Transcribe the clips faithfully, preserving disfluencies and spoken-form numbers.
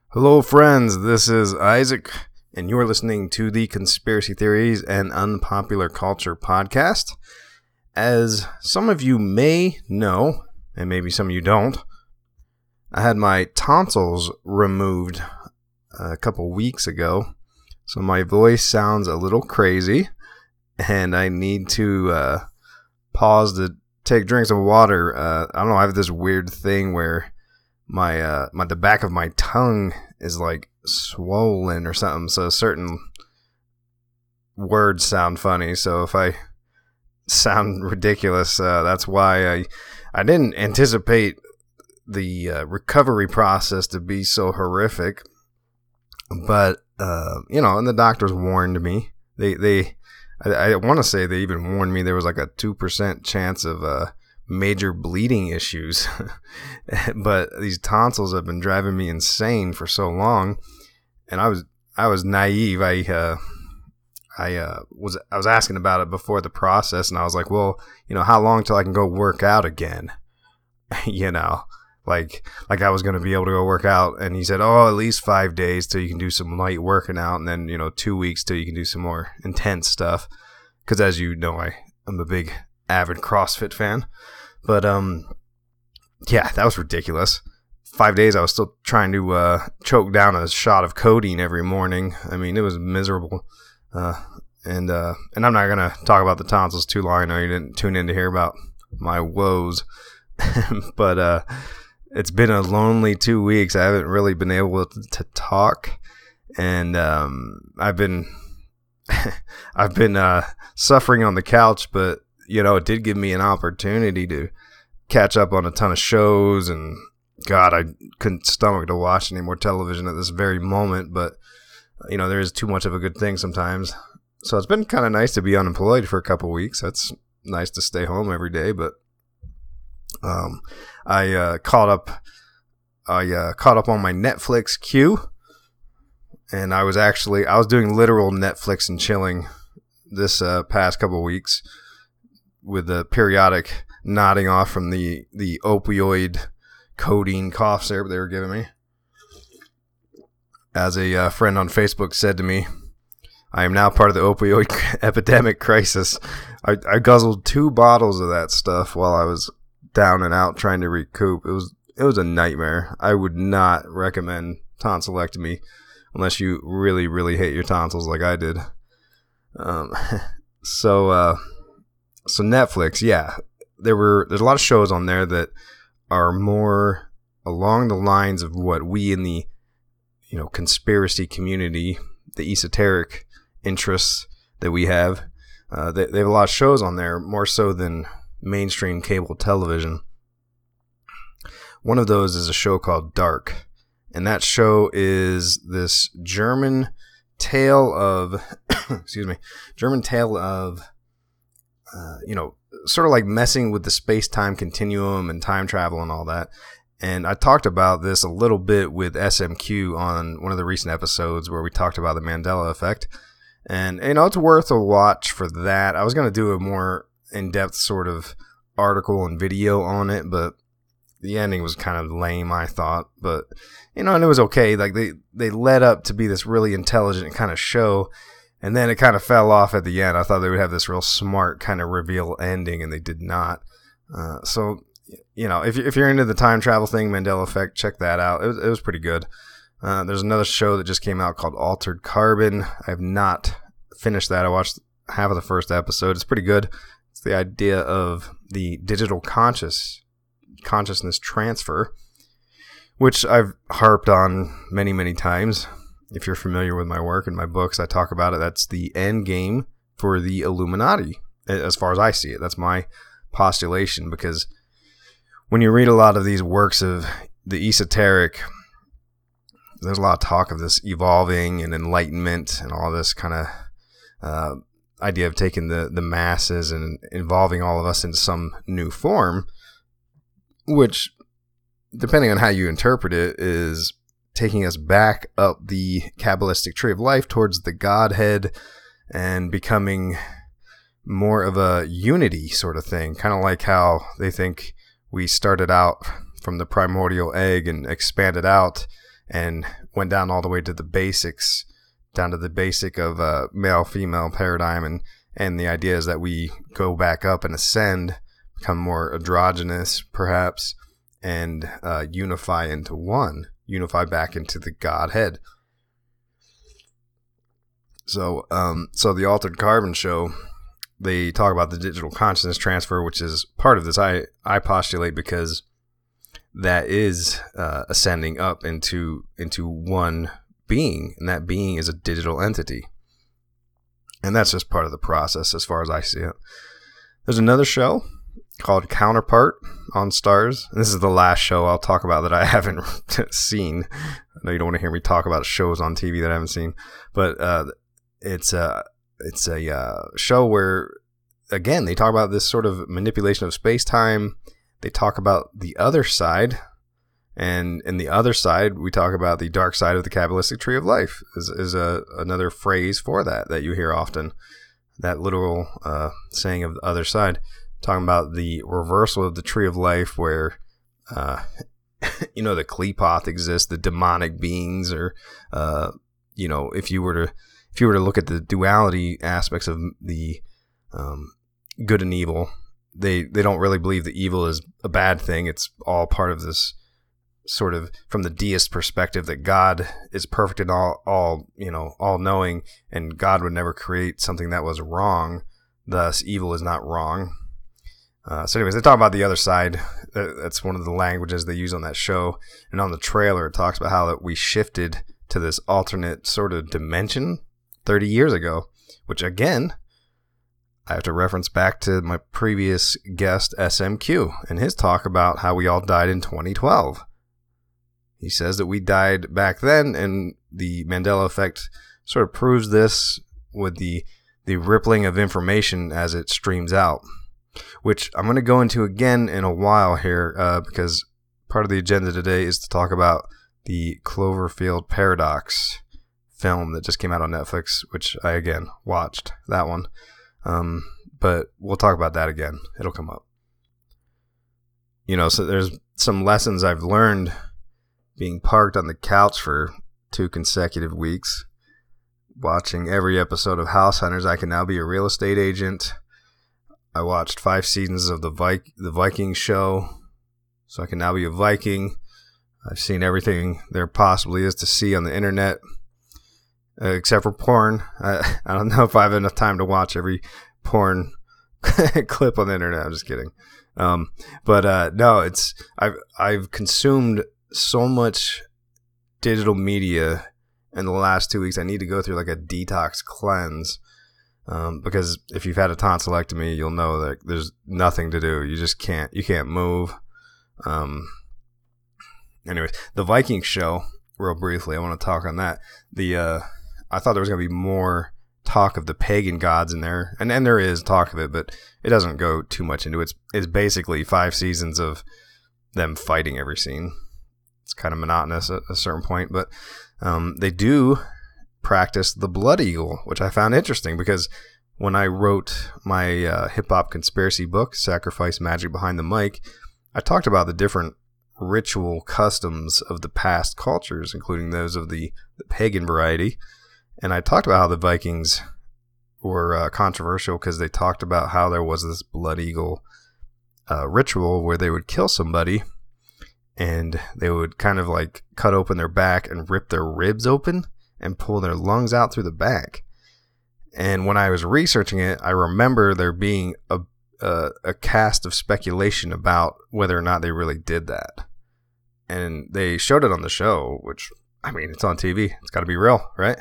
Hello, friends. This is Isaac, and you're listening to the Conspiracy Theories and Unpopular Culture podcast. As some of you may know, and maybe some of you don't, I had my tonsils removed a couple weeks ago, so my voice sounds a little crazy, and I need to uh, pause to take drinks of water. Uh, I don't know, I have this weird thing where my uh my the back of my tongue is like swollen or something, so certain words sound funny. So if I sound ridiculous, uh, that's why I I didn't anticipate the uh, recovery process to be so horrific. But uh, you know, and the doctors warned me. They they I, I want to say they even warned me there was like a two percent chance of uh. major bleeding issues. But these tonsils have been driving me insane for so long, and I was I was naive. I uh, I uh, was I was asking about it before the process, and I was like, well, you know, how long till I can go work out again? you know, like like I was going to be able to go work out, and he said, oh, at least five days till you can do some light working out, and then you know, two weeks till you can do some more intense stuff. Because as you know, I I'm a big avid CrossFit fan. But, um, yeah, that was ridiculous. Five days I was still trying to uh, choke down a shot of codeine every morning. I mean, it was miserable. Uh, and uh, and I'm not going to talk about the tonsils too long. I know you didn't tune in to hear about my woes. But uh, it's been a lonely two weeks. I haven't really been able to, to talk. And um, I've been, I've been uh, suffering on the couch, but you know, it did give me an opportunity to catch up on a ton of shows, and God, I couldn't stomach to watch any more television at this very moment, but, you know, there is too much of a good thing sometimes. So it's been kind of nice to be unemployed for a couple weeks. That's nice to stay home every day, but um, I uh, caught up I uh, caught up on my Netflix queue, and I was actually, I was doing literal Netflix and chilling this uh, past couple weeks, with the periodic nodding off from the, the opioid codeine cough syrup they were giving me. As a uh, friend on Facebook said to me, I am now part of the opioid epidemic crisis. I, I guzzled two bottles of that stuff while I was down and out trying to recoup. It was it was a nightmare. I would not recommend tonsillectomy unless you really, really hate your tonsils like I did. Um, so, uh... So Netflix, yeah, there were there's a lot of shows on there that are more along the lines of what we in the, you know, conspiracy community, the esoteric interests that we have. Uh, they, they have a lot of shows on there, more so than mainstream cable television. One of those is a show called Dark, and that show is this German tale of, excuse me, German tale of. Uh, you know, sort of like messing with the space-time continuum and time travel and all that. And I talked about this a little bit with S M Q on one of the recent episodes where we talked about the Mandela effect. And, you know, it's worth a watch for that. I was going to do a more in-depth sort of article and video on it, but the ending was kind of lame, I thought. But, you know, and it was okay. Like, they, they led up to be this really intelligent kind of show. And then it kind of fell off at the end. I thought they would have this real smart kind of reveal ending, and they did not. Uh, so, you know, if, if you're into the time travel thing, Mandela Effect, check that out. It was, it was pretty good. Uh, there's another show that just came out called Altered Carbon. I have not finished that. I watched half of the first episode. It's pretty good. It's the idea of the digital conscious consciousness transfer, which I've harped on many, many times. If you're familiar with my work and my books, I talk about it. That's the end game for the Illuminati, as far as I see it. That's my postulation, because when you read a lot of these works of the esoteric, there's a lot of talk of this evolving and enlightenment and all this kind of uh, idea of taking the, the masses and involving all of us into some new form, which, depending on how you interpret it, is taking us back up the Kabbalistic tree of life towards the Godhead and becoming more of a unity sort of thing. Kind of like how they think we started out from the primordial egg and expanded out and went down all the way to the basics, down to the basic of uh, male-female paradigm, and, and the idea is that we go back up and ascend, become more androgynous, perhaps, and uh, unify into one, unify back into the Godhead. So, um, so the Altered Carbon show, they talk about the digital consciousness transfer, which is part of this. I, I postulate because that is uh, ascending up into into one being, and that being is a digital entity. And that's just part of the process as far as I see it. There's another show called Counterpart on Starz. This is the last show I'll talk about that I haven't seen. I know you don't want to hear me talk about shows on T V that I haven't seen, but uh, it's a it's a uh, show where, again, they talk about this sort of manipulation of space-time. They talk about the other side, and in the other side, we talk about the dark side of the Kabbalistic tree of life. Is is a another phrase for that that you hear often. That literal uh, saying of the other side, talking about the reversal of the tree of life, where uh, you know the Qliphoth exists, the demonic beings, or uh, you know if you were to if you were to look at the duality aspects of the um, good and evil. They they don't really believe that evil is a bad thing. It's all part of this sort of, from the deist perspective, that God is perfect and all, all you know, all knowing, and God would never create something that was wrong. Thus, evil is not wrong. Uh, so, anyways, they talk about the other side. That's one of the languages they use on that show. And on the trailer, it talks about how that we shifted to this alternate sort of dimension thirty years ago, which again, I have to reference back to my previous guest, S M Q, and his talk about how we all died in twenty twelve. He says that we died back then, and the Mandela effect sort of proves this with the, the rippling of information as it streams out, which I'm going to go into again in a while here, uh, because part of the agenda today is to talk about the Cloverfield Paradox film that just came out on Netflix, which I, again, watched that one. Um, but we'll talk about that again. It'll come up. You know, so there's some lessons I've learned being parked on the couch for two consecutive weeks, watching every episode of House Hunters. I can now be a real estate agent. I watched five seasons of the Vi- the Viking show, so I can now be a Viking. I've seen everything there possibly is to see on the internet. Uh, except for porn. I, I don't know if I have enough time to watch every porn clip on the internet. I'm just kidding. Um, but uh, no, it's I've I've consumed so much digital media in the last two weeks. I need to go through like a detox cleanse, um, because if you've had a tonsillectomy, you'll know that there's nothing to do. You just can't. You can't move. Um. Anyways, the Viking show. Real briefly, I want to talk on that. The uh, I thought there was going to be more talk of the pagan gods in there, and, and there is talk of it, but it doesn't go too much into it. It's, it's basically five seasons of them fighting every scene. It's kind of monotonous at a certain point, but um, they do practice the blood eagle, which I found interesting because when I wrote my uh, hip-hop conspiracy book, Sacrifice Magic Behind the Mic, I talked about the different ritual customs of the past cultures, including those of the, the pagan variety. And I talked about how the Vikings were uh, controversial because they talked about how there was this blood eagle uh, ritual where they would kill somebody and they would kind of like cut open their back and rip their ribs open and pull their lungs out through the back. And when I was researching it, I remember there being a, a, a cast of speculation about whether or not they really did that. And they showed it on the show, which, I mean, it's on T V. It's got to be real, right?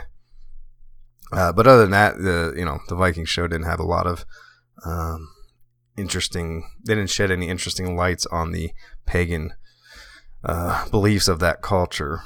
Uh, but other than that, the you know the Viking show didn't have a lot of um, interesting. They didn't shed any interesting lights on the pagan uh, beliefs of that culture.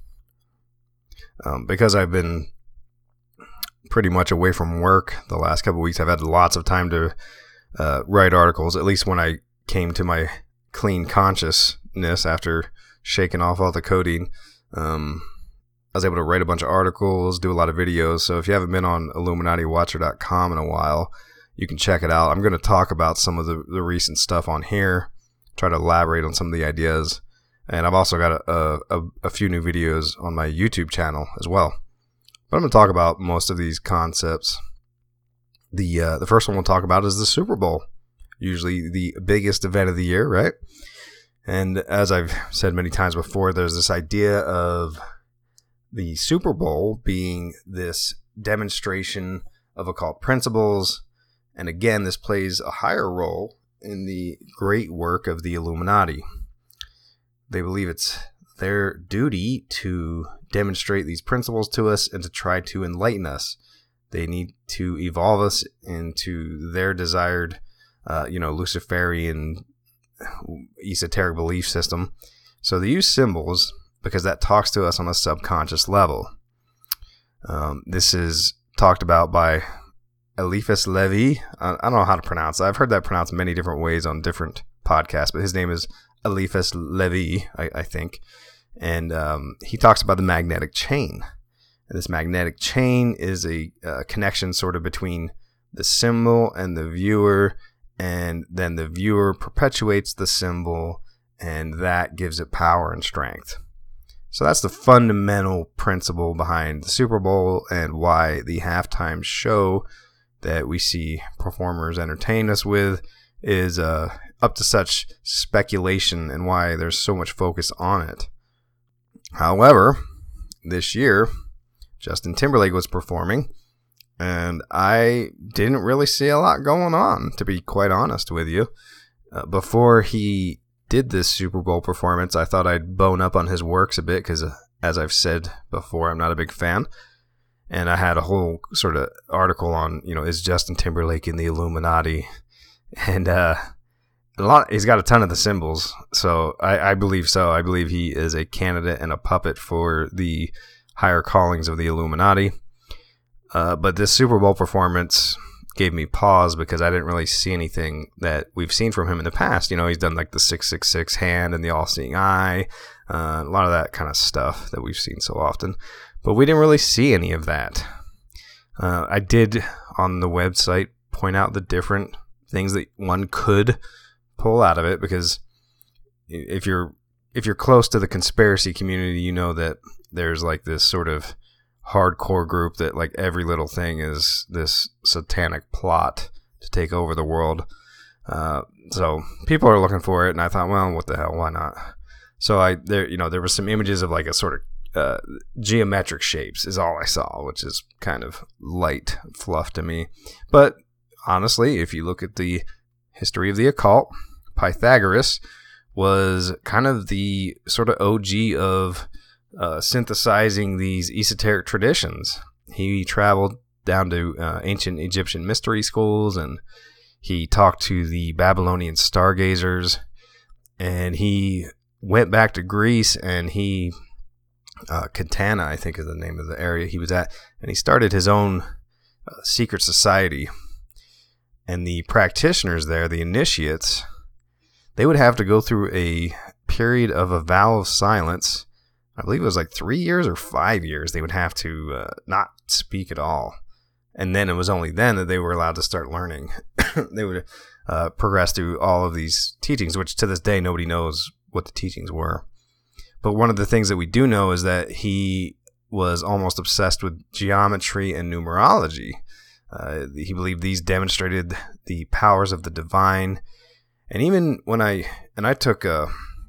Um, because I've been pretty much away from work the last couple of weeks, I've had lots of time to uh, write articles. At least when I came to my clean consciousness after shaking off all the codeine. Um, I was able to write a bunch of articles, do a lot of videos. So if you haven't been on Illuminati Watcher dot com in a while, you can check it out. I'm going to talk about some of the, the recent stuff on here, try to elaborate on some of the ideas. And I've also got a, a, a few new videos on my YouTube channel as well. But I'm going to talk about most of these concepts. The uh, the first one we'll talk about is the Super Bowl. Usually the biggest event of the year, right? And as I've said many times before, there's this idea of the Super Bowl being this demonstration of occult principles. And again, this plays a higher role in the great work of the Illuminati. They believe it's their duty to demonstrate these principles to us and to try to enlighten us. They need to evolve us into their desired, uh, you know, Luciferian, esoteric belief system. So they use symbols because that talks to us on a subconscious level. Um, this is talked about by Eliphas Levi. I don't know how to pronounce it. I've heard that pronounced many different ways on different podcasts, but his name is Eliphas Levi, I, I think. And um, he talks about the magnetic chain. And this magnetic chain is a uh, connection sort of between the symbol and the viewer, and then the viewer perpetuates the symbol, and that gives it power and strength. So that's the fundamental principle behind the Super Bowl and why the halftime show that we see performers entertain us with is uh, up to such speculation and why there's so much focus on it. However, this year, Justin Timberlake was performing, and I didn't really see a lot going on, to be quite honest with you. Uh, before he did this Super Bowl performance, I thought I'd bone up on his works a bit because, uh, as I've said before, I'm not a big fan. And I had a whole sort of article on, you know, is Justin Timberlake in the Illuminati? And uh, a lot, he's got a ton of the symbols, so I, I believe so. I believe he is a candidate and a puppet for the higher callings of the Illuminati. Uh, but this Super Bowl performance gave me pause because I didn't really see anything that we've seen from him in the past. You know, he's done like the six six six hand and the all-seeing eye, uh, a lot of that kind of stuff that we've seen so often. But we didn't really see any of that. Uh, I did on the website point out the different things that one could pull out of it, because if you're if you're close to the conspiracy community, you know that there's like this sort of hardcore group that like every little thing is this satanic plot to take over the world. Uh, so people are looking for it, and I thought, well, what the hell, why not? So I there you know there were some images of like a sort of uh, geometric shapes is all I saw, which is kind of light fluff to me. But honestly, if you look at the history of the occult, Pythagoras was kind of the sort of O G of uh, synthesizing these esoteric traditions. He traveled down to uh, ancient Egyptian mystery schools, and he talked to the Babylonian stargazers, and he went back to Greece, and he, uh, Catana, I think is the name of the area he was at, and he started his own uh, secret society. And the practitioners there, the initiates, they would have to go through a period of a vow of silence. I believe it was like three years or five years. They would have to uh, not speak at all. And then it was only then that they were allowed to start learning. They would uh, progress through all of these teachings, which to this day nobody knows what the teachings were. But one of the things that we do know is that he was almost obsessed with geometry and numerology. Uh, he believed these demonstrated the powers of the divine. And even when I, and I took a,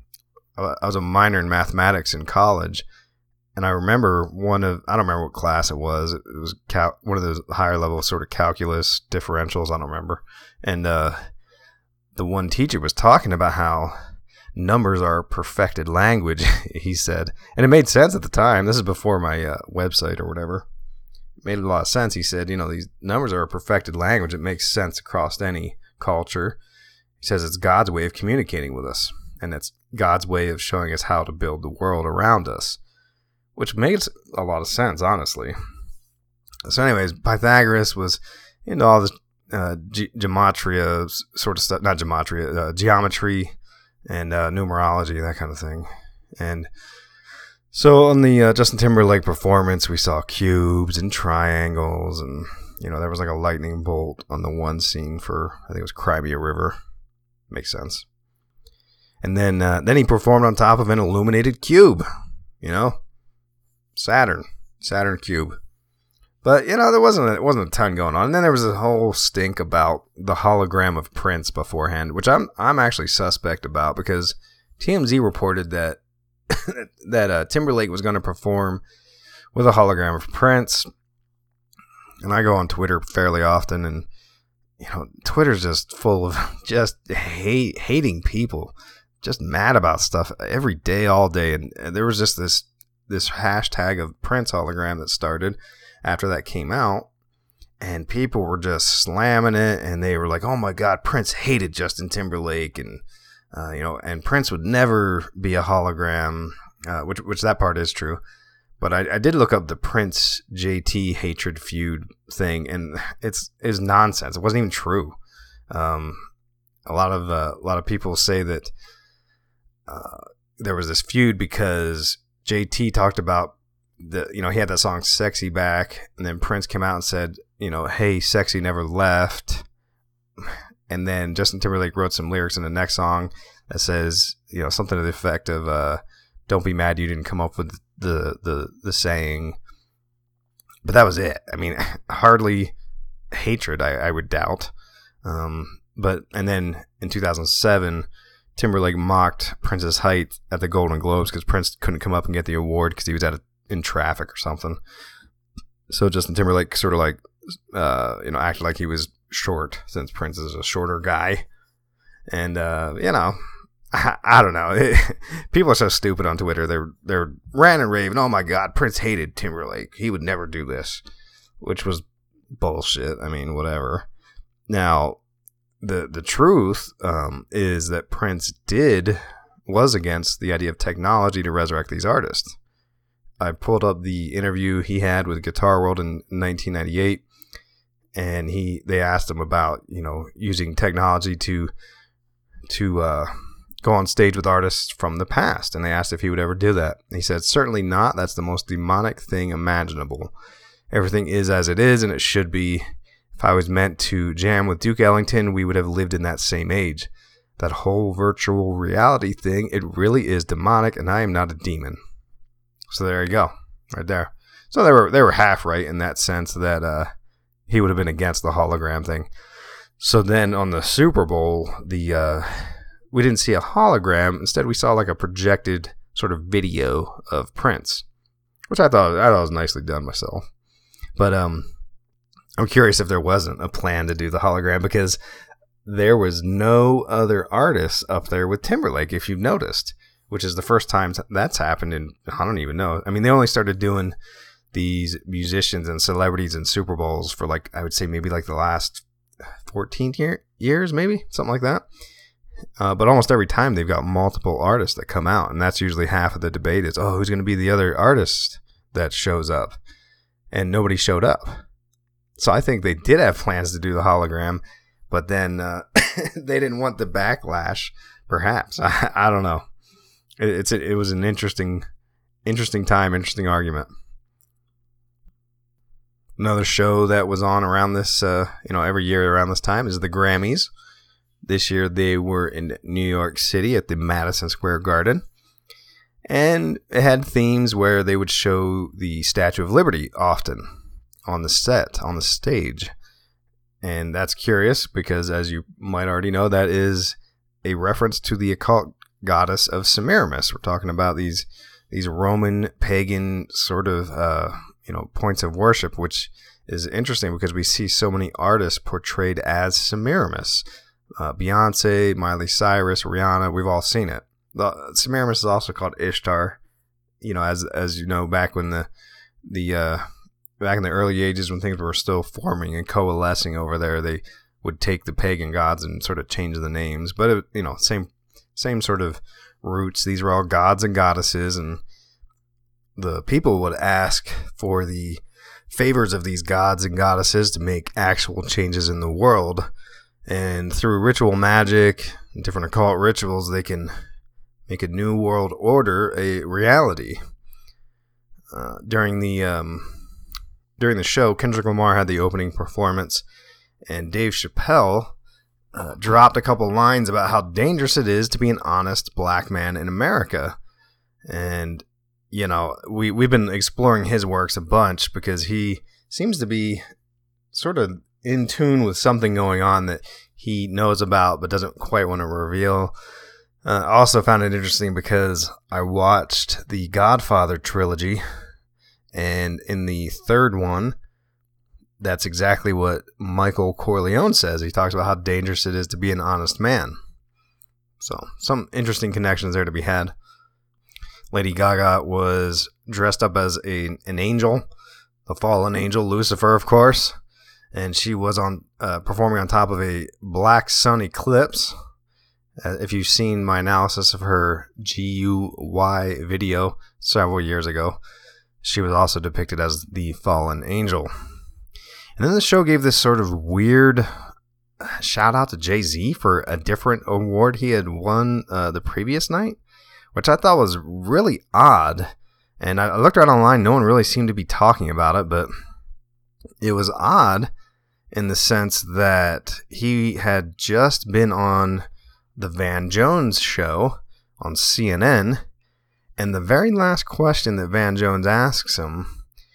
I was a minor in mathematics in college, and I remember one of, I don't remember what class it was. It was cal- one of those higher level sort of calculus differentials. I don't remember. And uh, the one teacher was talking about how numbers are perfected language, he said. And it made sense at the time. This is before my uh, website or whatever. It made a lot of sense. He said, you know, these numbers are a perfected language. It makes sense across any culture. He says it's God's way of communicating with us. And it's God's way of showing us how to build the world around us. Which makes a lot of sense, honestly. So anyways, Pythagoras was into all this uh, ge- gematria sort of stuff. Not gematria, uh, geometry and uh, numerology, that kind of thing. And so on the uh, Justin Timberlake performance, we saw cubes and triangles. And, you know, there was like a lightning bolt on the one scene for, I think it was Crimea River. Makes sense. And then uh, then he performed on top of an illuminated cube, you know, Saturn, Saturn cube. But you know, there wasn't a, it wasn't a ton going on. And then there was a whole stink about the hologram of Prince beforehand, which I'm I'm actually suspect about because T M Z reported that that uh, Timberlake was going to perform with a hologram of Prince. And I go on Twitter fairly often, and you know, Twitter's just full of just hate hating people. Just mad about stuff every day, all day. And, and there was just this this hashtag of Prince hologram that started after that came out. And people were just slamming it. And they were like, oh my God, Prince hated Justin Timberlake. And, uh, you know, and Prince would never be a hologram, uh, which which that part is true. But I, I did look up the Prince J T hatred feud thing. And it's, it's nonsense. It wasn't even true. Um, a lot of uh, a lot of people say that Uh, there was this feud because J T talked about the, you know, he had that song Sexy back, and then Prince came out and said, you know, hey, Sexy never left. And then Justin Timberlake wrote some lyrics in the next song that says, you know, something to the effect of, uh, don't be mad you didn't come up with the, the, the saying. But that was it. I mean, hardly hatred, I, I would doubt. Um, but, and then in two thousand seven, Timberlake mocked Prince's height at the Golden Globes because Prince couldn't come up and get the award because he was at a, in traffic or something. So Justin Timberlake sort of like, uh, you know, acted like he was short since Prince is a shorter guy. And, uh, you know, I, I don't know. It, people are so stupid on Twitter. They're, they're ranting and raving. Oh my God, Prince hated Timberlake. He would never do this, which was bullshit. I mean, whatever. Now, The the truth um, is that Prince did, was against the idea of technology to resurrect these artists. I pulled up the interview he had with Guitar World in nineteen ninety-eight, and he they asked him about, you know, using technology to to uh, go on stage with artists from the past, and they asked if he would ever do that. And he said, certainly not. That's the most demonic thing imaginable. Everything is as it is, and it should be. If I was meant to jam with Duke Ellington, we would have lived in that same age. That whole virtual reality thing, it really is demonic, and I am not a demon. So there you go, right there. So they were they were half right in that sense that uh, he would have been against the hologram thing. So then on the Super Bowl, the uh, we didn't see a hologram. Instead, we saw like a projected sort of video of Prince, which I thought I thought was nicely done myself. But um. I'm curious if there wasn't a plan to do the hologram because there was no other artists up there with Timberlake, if you've noticed, which is the first time that's happened in, I don't even know. I mean, they only started doing these musicians and celebrities in Super Bowls for like, I would say maybe like the last fourteen year, years, maybe something like that. Uh, but almost every time they've got multiple artists that come out, and that's usually half of the debate is, oh, who's going to be the other artist that shows up? And nobody showed up. So I think they did have plans to do the hologram, but then uh, they didn't want the backlash, perhaps. I, I don't know. It, it's a, it was an interesting, interesting time, interesting argument. Another show that was on around this, uh, you know, every year around this time is the Grammys. This year they were in New York City at the Madison Square Garden. And it had themes where they would show the Statue of Liberty often on the set, on the stage. And that's curious because, as you might already know, that is a reference to the occult goddess of Semiramis. We're talking about these these Roman pagan sort of uh, you know points of worship, which is interesting because we see so many artists portrayed as Semiramis. Uh, Beyonce, Miley Cyrus, Rihanna, we've all seen it. The, Semiramis is also called Ishtar. You know, as as you know, back when the the uh, back in the early ages when things were still forming and coalescing over there, they would take the pagan gods and sort of change the names. But, it, you know, same same sort of roots. These were all gods and goddesses, and the people would ask for the favors of these gods and goddesses to make actual changes in the world. And through ritual magic and different occult rituals, they can make a new world order a reality. Uh, during the... Um, During the show, Kendrick Lamar had the opening performance, and Dave Chappelle uh, dropped a couple lines about how dangerous it is to be an honest black man in America. And, you know, we, we've been exploring his works a bunch because he seems to be sort of in tune with something going on that he knows about but doesn't quite want to reveal. Uh, I also found it interesting because I watched the Godfather trilogy, and in the third one, that's exactly what Michael Corleone says. He talks about how dangerous it is to be an honest man. So, some interesting connections there to be had. Lady Gaga was dressed up as a an angel, the fallen angel, Lucifer, of course, and she was on uh, performing on top of a black sun eclipse. Uh, if you've seen my analysis of her G U Y video several years ago, she was also depicted as the fallen angel. And then the show gave this sort of weird shout out to Jay-Z for a different award he had won uh, the previous night, which I thought was really odd. And I looked around online, no one really seemed to be talking about it, but it was odd in the sense that he had just been on the Van Jones show on C N N, and the very last question that Van Jones asks him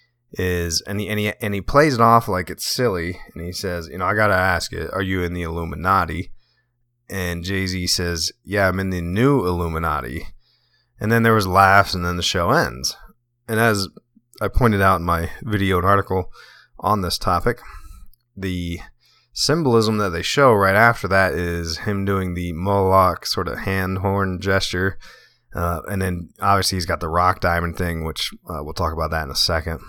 is, and he, and he, and he plays it off like it's silly, and he says, you know, I gotta ask it, are you in the Illuminati? And Jay-Z says, yeah, I'm in the new Illuminati. And then there was laughs, and then the show ends. And as I pointed out in my video and article on this topic, the symbolism that they show right after that is him doing the Moloch sort of hand horn gesture. Uh, and then obviously he's got the rock diamond thing, which uh, we'll talk about that in a second.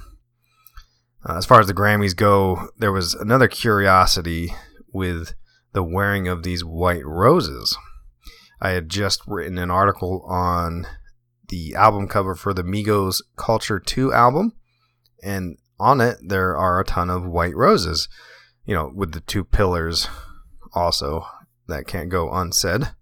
Uh, as far as the Grammys go, there was another curiosity with the wearing of these white roses. I had just written an article on the album cover for the Migos Culture two album, and on it there are a ton of white roses, you know, with the two pillars also. That can't go unsaid.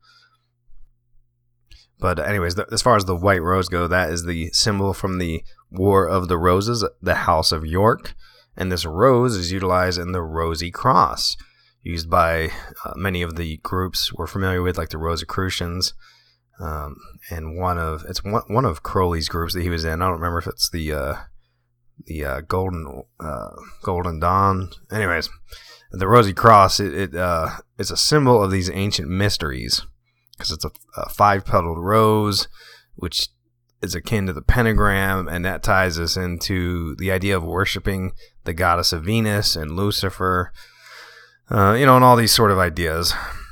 But anyways, th- as far as the white rose go, that is the symbol from the War of the Roses, the House of York. And this rose is utilized in the Rosy Cross, used by uh, many of the groups we're familiar with, like the Rosicrucians. Um, and one of it's one, one of Crowley's groups that he was in. I don't remember if it's the uh, the uh, Golden uh, Golden Dawn. Anyways, the Rosy Cross it, it uh, it's a symbol of these ancient mysteries because it's a, a five-petaled rose, which is akin to the pentagram, and that ties us into the idea of worshiping the goddess of Venus and Lucifer, uh, you know, and all these sort of ideas.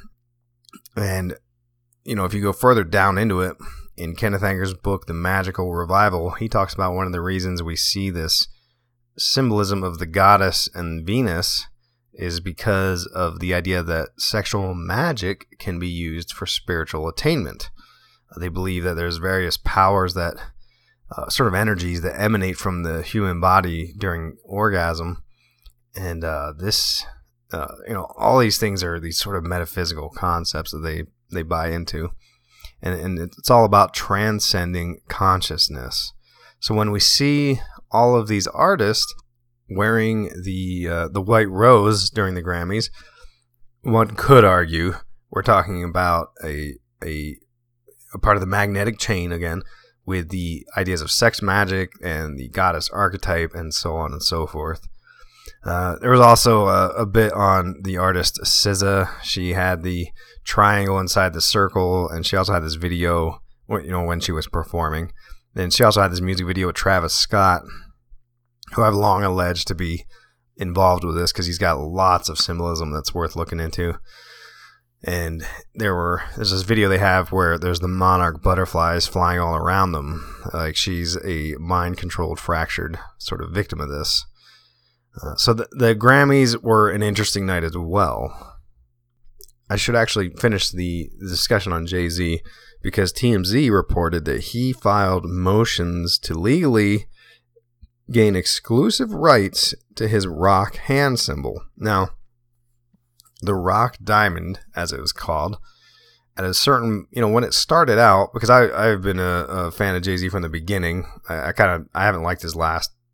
And you know, if you go further down into it, in Kenneth Anger's book, The Magical Revival, he talks about one of the reasons we see this symbolism of the goddess and Venus is because of the idea that sexual magic can be used for spiritual attainment. They believe that there's various powers that, uh, sort of energies that emanate from the human body during orgasm. And uh, this, uh, you know, all these things are these sort of metaphysical concepts that they, they buy into. And, and it's all about transcending consciousness. So when we see all of these artists wearing the uh, the white rose during the Grammys, one could argue we're talking about a, a a part of the magnetic chain again, with the ideas of sex magic and the goddess archetype and so on and so forth. Uh, there was also a, a bit on the artist S Z A. She had the triangle inside the circle, and she also had this video, you know, when she was performing. And she also had this music video with Travis Scott, who I've long alleged to be involved with this because he's got lots of symbolism that's worth looking into. And there were there's this video they have where there's the monarch butterflies flying all around them, like she's a mind-controlled, fractured sort of victim of this. Uh, so the, the Grammys were an interesting night as well. I should actually finish the discussion on Jay-Z because T M Z reported that he filed motions to legally gain exclusive rights to his rock hand symbol. Now, the rock diamond, as it was called, at a certain, you know, when it started out, because I, I've been a, a fan of Jay-Z from the beginning. I, I kind of, I haven't liked his last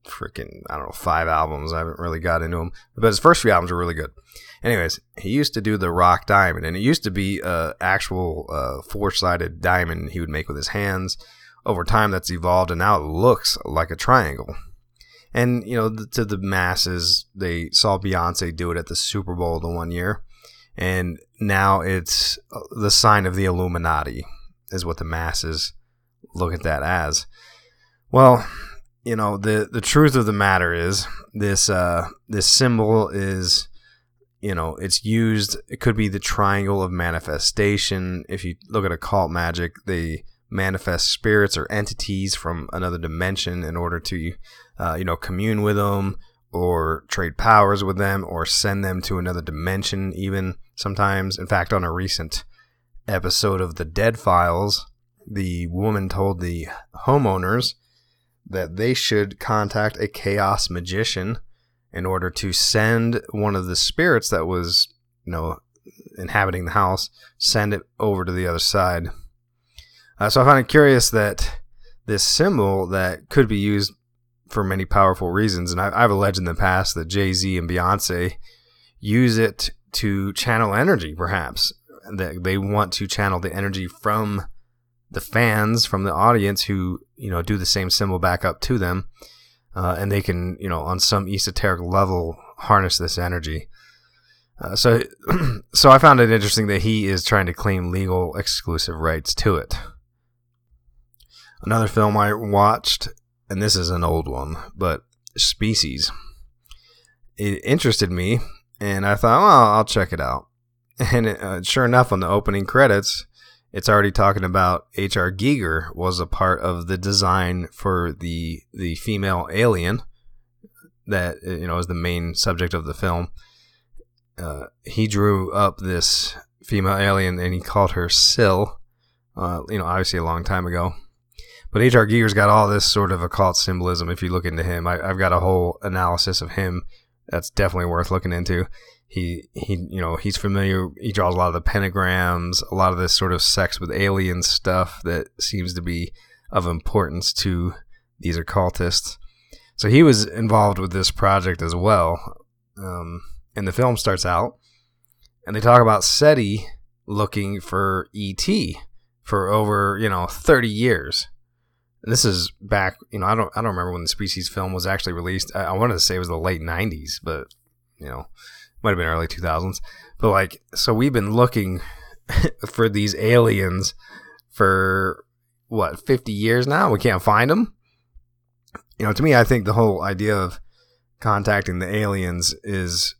freaking, I don't know, five albums. I haven't really got into him. But his first few albums were really good. Anyways, he used to do the rock diamond, and it used to be a actual uh, four-sided diamond he would make with his hands. Over time, that's evolved, and now it looks like a triangle. And, you know, the, to the masses, they saw Beyonce do it at the Super Bowl the one year, and now it's the sign of the Illuminati, is what the masses look at that as. Well, you know, the, the truth of the matter is this uh, this symbol is, you know, it's used, it could be the triangle of manifestation. If you look at occult magic, they manifest spirits or entities from another dimension in order to, uh, you know, commune with them or trade powers with them or send them to another dimension even sometimes. In fact, on a recent episode of The Dead Files, the woman told the homeowners that they should contact a chaos magician in order to send one of the spirits that was, you know, inhabiting the house, send it over to the other side. Uh, so I find it curious that this symbol that could be used for many powerful reasons, and I, I've alleged in the past that Jay-Z and Beyonce use it to channel energy, perhaps. That they want to channel the energy from the fans, from the audience who, you know, do the same symbol back up to them. Uh, and they can, you know, on some esoteric level, harness this energy. Uh, so, so I found it interesting that he is trying to claim legal exclusive rights to it. Another film I watched, and this is an old one, but Species. It interested me, and I thought, well, I'll check it out. And it, uh, sure enough, on the opening credits, it's already talking about H R. Giger was a part of the design for the the female alien that, you know, is the main subject of the film. Uh, he drew up this female alien, and he called her Syl. Uh, you know, obviously a long time ago. But H R. Giger's got all this sort of occult symbolism. If you look into him, I, I've got a whole analysis of him that's definitely worth looking into. He, he, you know, he's familiar. He draws a lot of the pentagrams, a lot of this sort of sex with aliens stuff that seems to be of importance to these occultists. So he was involved with this project as well. Um, and the film starts out, and they talk about SETI looking for E T for over, you know, thirty years. And this is back, you know, I don't, I don't remember when the Species film was actually released. I, I wanted to say it was the late nineties, but, you know, might have been early two thousands. But like, so we've been looking for these aliens for what, fifty years now? We can't find them. You know, to me, I think the whole idea of contacting the aliens is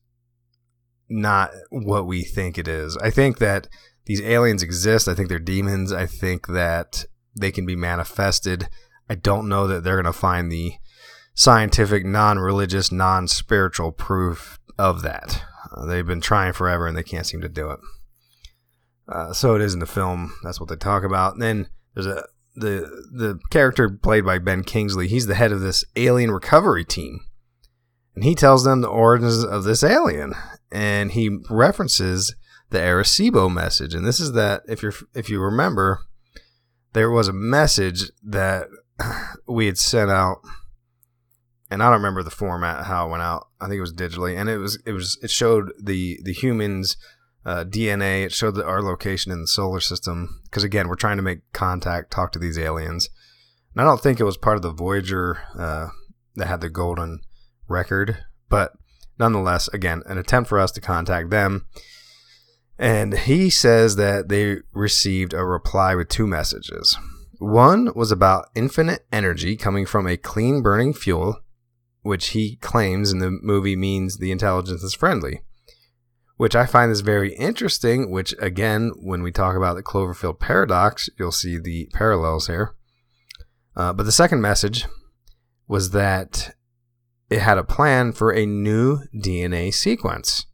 not what we think it is. I think that these aliens exist. I think they're demons. I think that they can be manifested. I don't know that they're going to find the scientific, non-religious, non-spiritual proof of that. Uh, they've been trying forever, and they can't seem to do it. Uh, so it is in the film. That's what they talk about. And then there's a the the character played by Ben Kingsley. He's the head of this alien recovery team, and he tells them the origins of this alien, and he references the Arecibo message. And this is that, if you're if you remember, there was a message that we had sent out, and I don't remember the format, how it went out. I think it was digitally, and it was it was it showed the the humans' uh, D N A. It showed the, our location in the solar system, because again, we're trying to make contact, talk to these aliens. And I don't think it was part of the Voyager uh, that had the golden record, but nonetheless, again, an attempt for us to contact them. And he says that they received a reply with two messages. One was about infinite energy coming from a clean burning fuel, which he claims in the movie means the intelligence is friendly, which I find is very interesting, which again, when we talk about the Cloverfield paradox, you'll see the parallels here. Uh, but the second message was that it had a plan for a new D N A sequence.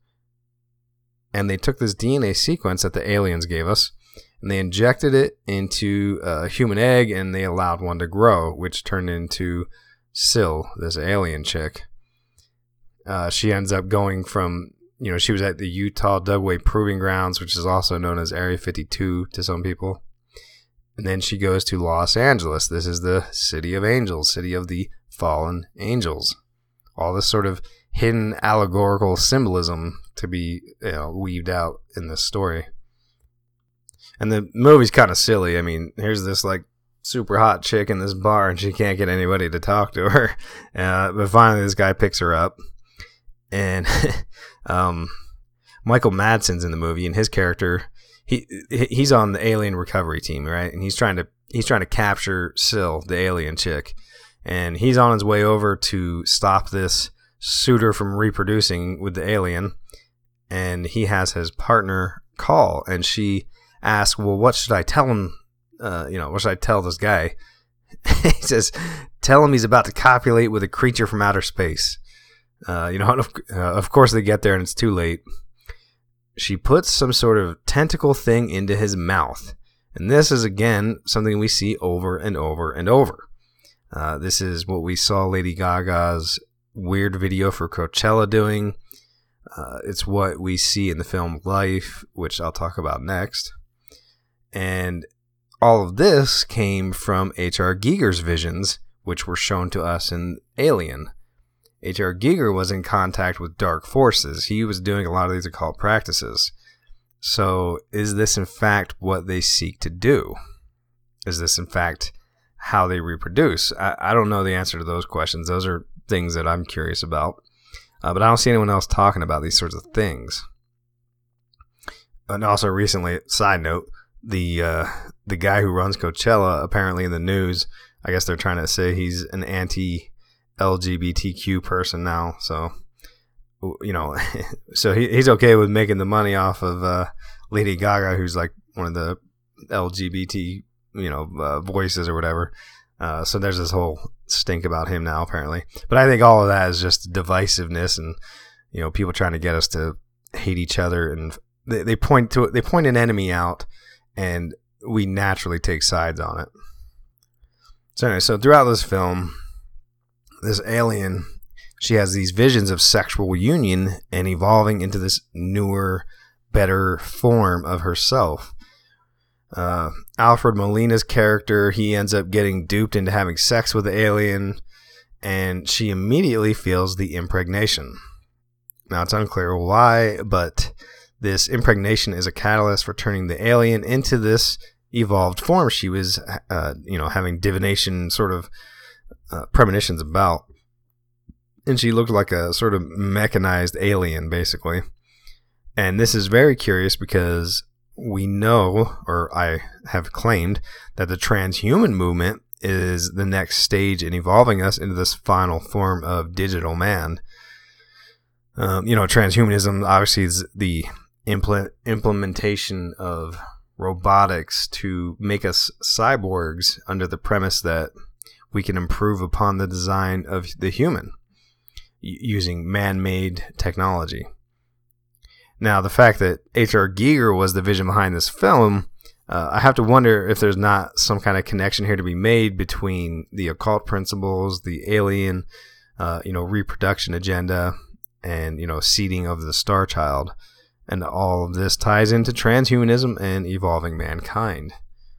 And they took this D N A sequence that the aliens gave us, and they injected it into a human egg, and they allowed one to grow, which turned into Syl, this alien chick. Uh, she ends up going from, you know, she was at the Utah Dugway Proving Grounds, which is also known as Area fifty-two to some people. And then she goes to Los Angeles. This is the city of angels, city of the fallen angels. All this sort of hidden allegorical symbolism to be, you know, weaved out in this story. And the movie's kind of silly. I mean, here's this like super hot chick in this bar, and she can't get anybody to talk to her. Uh, but finally, this guy picks her up, and um, Michael Madsen's in the movie, and his character, he he's on the alien recovery team, right? And he's trying to he's trying to capture Syl, the alien chick, and he's on his way over to stop this suitor from reproducing with the alien. And he has his partner call, and she asks, "Well, what should I tell him? Uh, you know, what should I tell this guy?" He says, "Tell him he's about to copulate with a creature from outer space." Uh, you know, of, uh, of course they get there and it's too late. She puts some sort of tentacle thing into his mouth. And this is, again, something we see over and over and over. Uh, this is what we saw Lady Gaga's weird video for Coachella doing. Uh, it's what we see in the film Life, which I'll talk about next. And all of this came from H R. Giger's visions, which were shown to us in Alien. H R. Giger was in contact with dark forces. He was doing a lot of these occult practices. So is this in fact what they seek to do? Is this in fact how they reproduce? I, I don't know the answer to those questions. Those are things that I'm curious about. Uh, but I don't see anyone else talking about these sorts of things. And also recently, side note, the uh, the guy who runs Coachella, apparently in the news, I guess they're trying to say he's an anti-L G B T Q person now. So, you know, so he, he's okay with making the money off of uh, Lady Gaga, who's like one of the L G B T, you know, uh, voices or whatever. Uh, so there's this whole stink about him now, apparently. But I think all of that is just divisiveness and, you know, people trying to get us to hate each other, and they, they point to they point an enemy out, and we naturally take sides on it. So anyway, so throughout this film, this alien, she has these visions of sexual union and evolving into this newer, better form of herself. Uh, Alfred Molina's character, he ends up getting duped into having sex with the alien, and she immediately feels the impregnation. Now, it's unclear why, but this impregnation is a catalyst for turning the alien into this evolved form she was, uh, you know, having divination sort of uh, premonitions about. And she looked like a sort of mechanized alien, basically. And this is very curious because we know, or I have claimed, that the transhuman movement is the next stage in evolving us into this final form of digital man. Um, you know, transhumanism obviously is the impl- implementation of robotics to make us cyborgs under the premise that we can improve upon the design of the human using man-made technology. Now, the fact that H R. Giger was the vision behind this film, uh, I have to wonder if there's not some kind of connection here to be made between the occult principles, the alien, uh, you know, reproduction agenda, and, you know, seeding of the Star Child. And all of this ties into transhumanism and evolving mankind.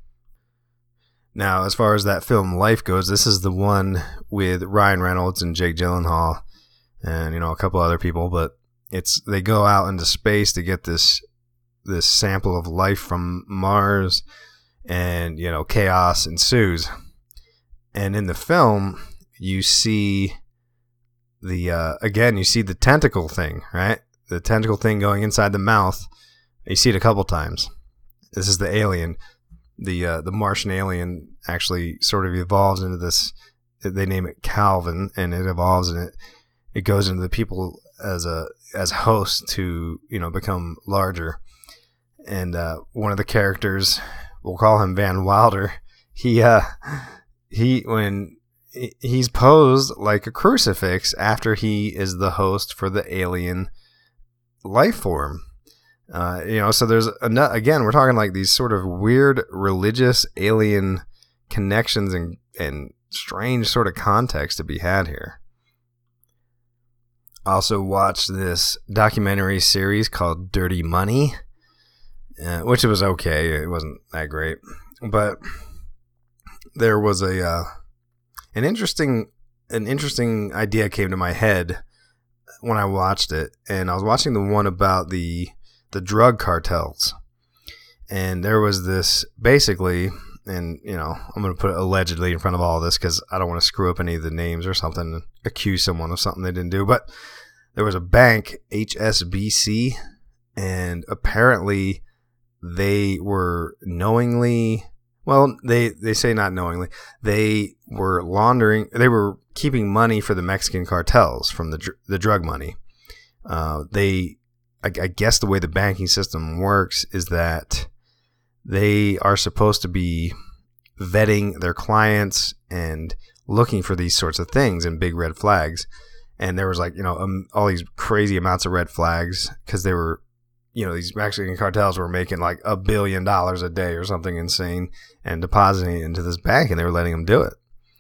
Now, as far as that film Life goes, this is the one with Ryan Reynolds and Jake Gyllenhaal and, you know, a couple other people, but it's they go out into space to get this this sample of life from Mars, and, you know, chaos ensues. And in the film, you see the uh, again, you see the tentacle thing, right? The tentacle thing going inside the mouth. You see it a couple times. This is the alien. The uh, the Martian alien actually sort of evolves into this. They name it Calvin, and it evolves, and it it goes into the people as a as hosts to, you know, become larger. And uh, one of the characters, we'll call him Van Wilder. He uh he when he's posed like a crucifix after he is the host for the alien life form. Uh, you know, so there's a, again, we're talking like these sort of weird religious alien connections and and strange sort of context to be had here. I also watched this documentary series called Dirty Money, uh, which was okay. It wasn't that great, but there was a uh, an interesting an interesting idea came to my head when I watched it, and I was watching the one about the the drug cartels, and there was this basically, and you know, I'm going to put allegedly in front of all of this because I don't want to screw up any of the names or something, and accuse someone of something they didn't do, but there was a bank, H S B C, and apparently they were knowingly, well, they, they say not knowingly, they were laundering, they were keeping money for the Mexican cartels from the dr- the drug money. Uh, they, I, I guess the way the banking system works is that they are supposed to be vetting their clients and looking for these sorts of things and big red flags. And there was like, you know, um, all these crazy amounts of red flags because they were, you know, these Mexican cartels were making like a billion dollars a day or something insane and depositing it into this bank, and they were letting them do it.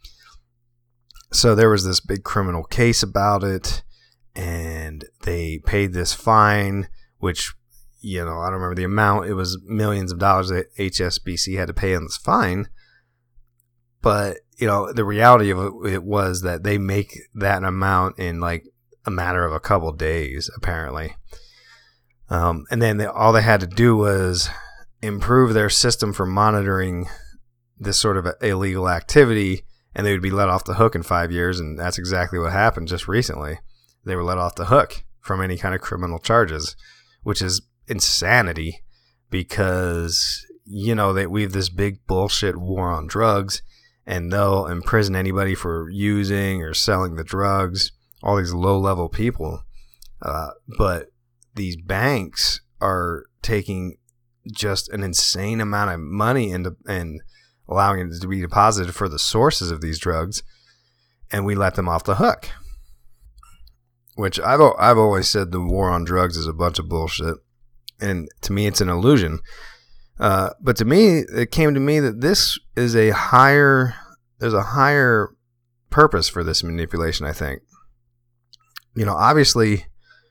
So there was this big criminal case about it, and they paid this fine, which, you know, I don't remember the amount. It was millions of dollars that H S B C had to pay on this fine. But, you know, the reality of it, it was that they make that amount in like a matter of a couple days, apparently. Um, and then they, all they had to do was improve their system for monitoring this sort of illegal activity, and they would be let off the hook in five years. And that's exactly what happened just recently. They were let off the hook from any kind of criminal charges, which is insanity because, you know, that we have this big bullshit war on drugs, and they'll imprison anybody for using or selling the drugs, all these low-level people. Uh, but these banks are taking just an insane amount of money into, and allowing it to be deposited for the sources of these drugs, and we let them off the hook. Which I've I've always said the war on drugs is a bunch of bullshit, and to me it's an illusion. Uh, but to me, it came to me that this is a higher, there's a higher purpose for this manipulation, I think. You know, obviously,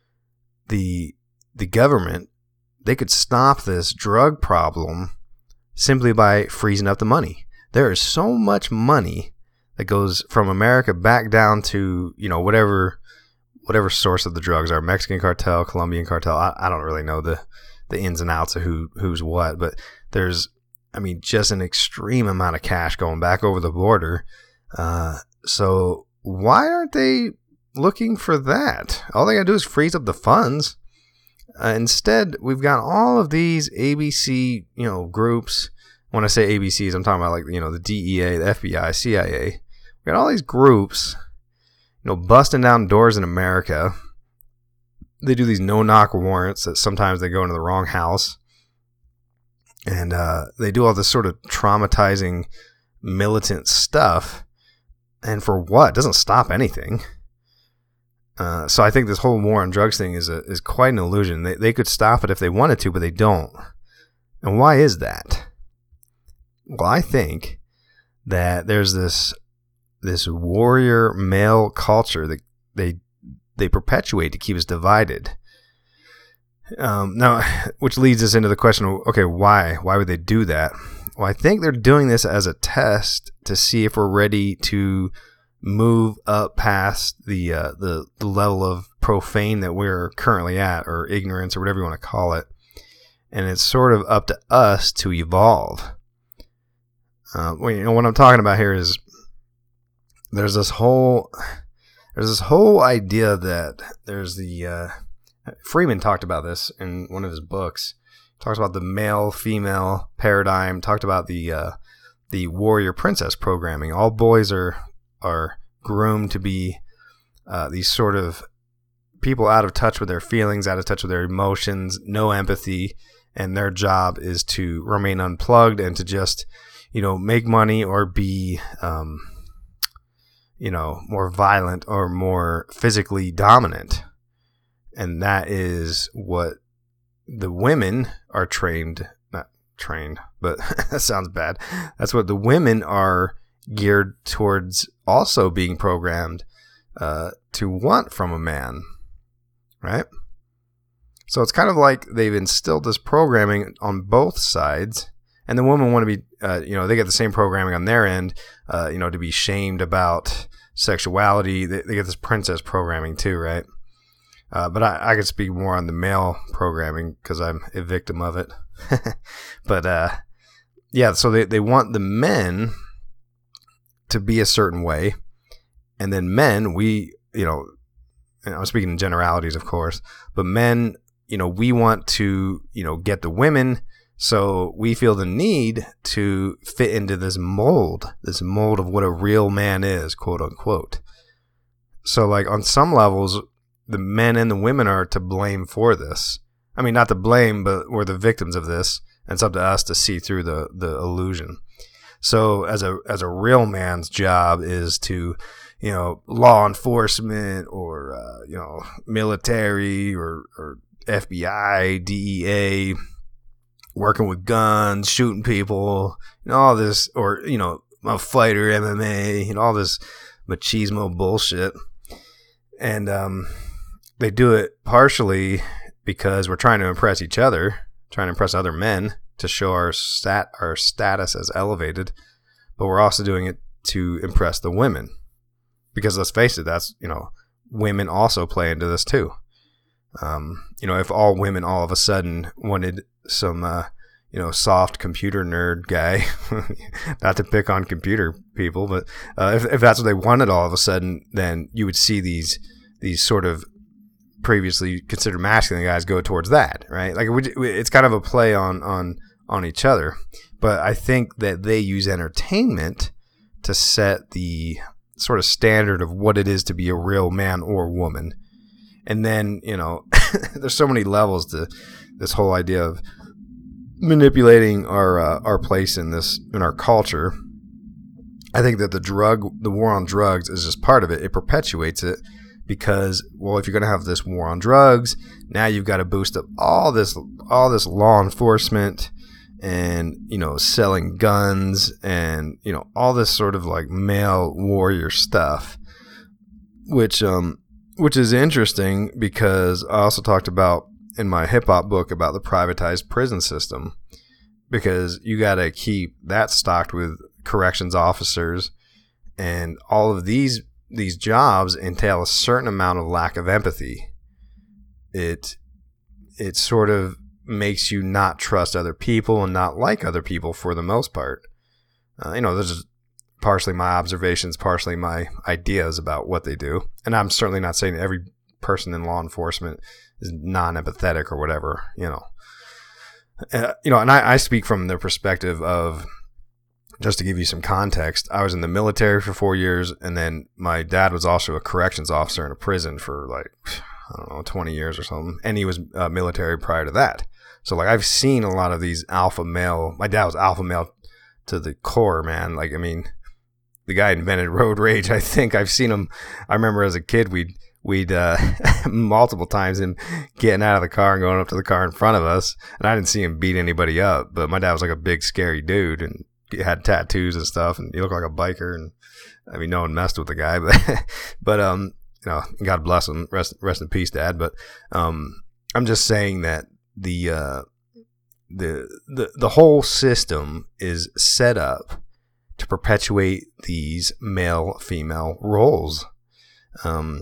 the the government, they could stop this drug problem simply by freezing up the money. There is so much money that goes from America back down to, you know, whatever whatever source of the drugs are, Mexican cartel, Colombian cartel. I, I don't really know the, the ins and outs of who who's what, but there's, I mean, just an extreme amount of cash going back over the border. Uh, so why aren't they looking for that? All they got to do is freeze up the funds. Uh, instead, we've got all of these A B C, you know, groups. When I say A B Cs, I'm talking about like, you know, the D E A, the F B I, C I A. We've got all these groups, you know, busting down doors in America. They do these no-knock warrants that sometimes they go into the wrong house. And uh, they do all this sort of traumatizing militant stuff. And for what? It doesn't stop anything. Uh, so I think this whole war on drugs thing is a, is quite an illusion. They they could stop it if they wanted to, but they don't. And why is that? Well, I think that there's this this warrior male culture that they they perpetuate to keep us divided. Um, now, which leads us into the question of, okay, why? Why would they do that? Well, I think they're doing this as a test to see if we're ready to move up past the, uh, the the level of profane that we're currently at, or ignorance, or whatever you want to call it. And it's sort of up to us to evolve. Uh, well, you know, what I'm talking about here is there's this whole there's this whole idea that there's the uh, Freeman talked about this in one of his books. He talks about the male-female paradigm. Talked about the uh, the warrior princess programming. All boys are are groomed to be uh, these sort of people out of touch with their feelings, out of touch with their emotions, no empathy, and their job is to remain unplugged and to just, you know, make money or be, um, you know, more violent or more physically dominant. And that is what the women are trained, not trained, but that sounds bad. That's what the women are geared towards, also being programmed uh, to want from a man, right? So it's kind of like they've instilled this programming on both sides, And the women want to be, uh, you know, they get the same programming on their end, uh, you know, to be shamed about sexuality. They, they get this princess programming too, right? Uh, but I, I could speak more on the male programming because I'm a victim of it. But uh, yeah, so they, they want the men to be a certain way. And then men, we, you know, and I'm speaking in generalities, of course, but men, you know, we want to, you know, get the women. So we feel the need to fit into this mold, this mold of what a real man is, quote unquote. So like on some levels, the men and the women are to blame for this. I mean, not to blame, but we're the victims of this. And it's up to us to see through the, the illusion. So as a, as a real man's job is to, you know, law enforcement or, uh, you know, military or, or F B I, D E A, working with guns, shooting people, and all this, or, you know, a fighter, M M A, and all this machismo bullshit. And um, they do it partially because we're trying to impress each other, trying to impress other men to show our stat our status as elevated, but we're also doing it to impress the women. Because let's face it, that's, you know, women also play into this too. Um, you know, if all women all of a sudden wanted some, uh, you know, soft computer nerd guy, not to pick on computer people, but uh, if, if that's what they wanted all of a sudden, then you would see these these sort of previously considered masculine guys go towards that, right? Like it's kind of a play on on on each other. But I think that they use entertainment to set the sort of standard of what it is to be a real man or woman. And then, you know, there's so many levels to this whole idea of manipulating our uh, our place in this, in our culture. I think that the drug, the war on drugs is just part of it. It perpetuates it because, well, if you're going to have this war on drugs, now you've got to boost up all this, all this law enforcement and, you know, selling guns and, you know, all this sort of like male warrior stuff, which, um, which is interesting because I also talked about in my hip hop book about the privatized prison system, because you got to keep that stocked with corrections officers, and all of these, these jobs entail a certain amount of lack of empathy. It, it sort of makes you not trust other people and not like other people for the most part. Uh, you know, this is partially my observations, partially my ideas about what they do. And I'm certainly not saying every person in law enforcement is non-empathetic or whatever, you know. Uh, you know, and I, I speak from the perspective of, just to give you some context, I was in the military for four years, and then my dad was also a corrections officer in a prison for like, I don't know, twenty years or something. And he was uh, military prior to that. So, like, I've seen a lot of these alpha male. My dad was alpha male to the core, man. Like, I mean, the guy invented road rage. I think I've seen him. I remember as a kid, we'd we'd uh, multiple times him getting out of the car and going up to the car in front of us. And I didn't see him beat anybody up, but my dad was like a big, scary dude and he had tattoos and stuff, and he looked like a biker. And I mean, no one messed with the guy, but but um, you know, God bless him. Rest rest in peace, Dad. But um, I'm just saying that. The, uh, the the the whole system is set up to perpetuate these male-female roles. Um,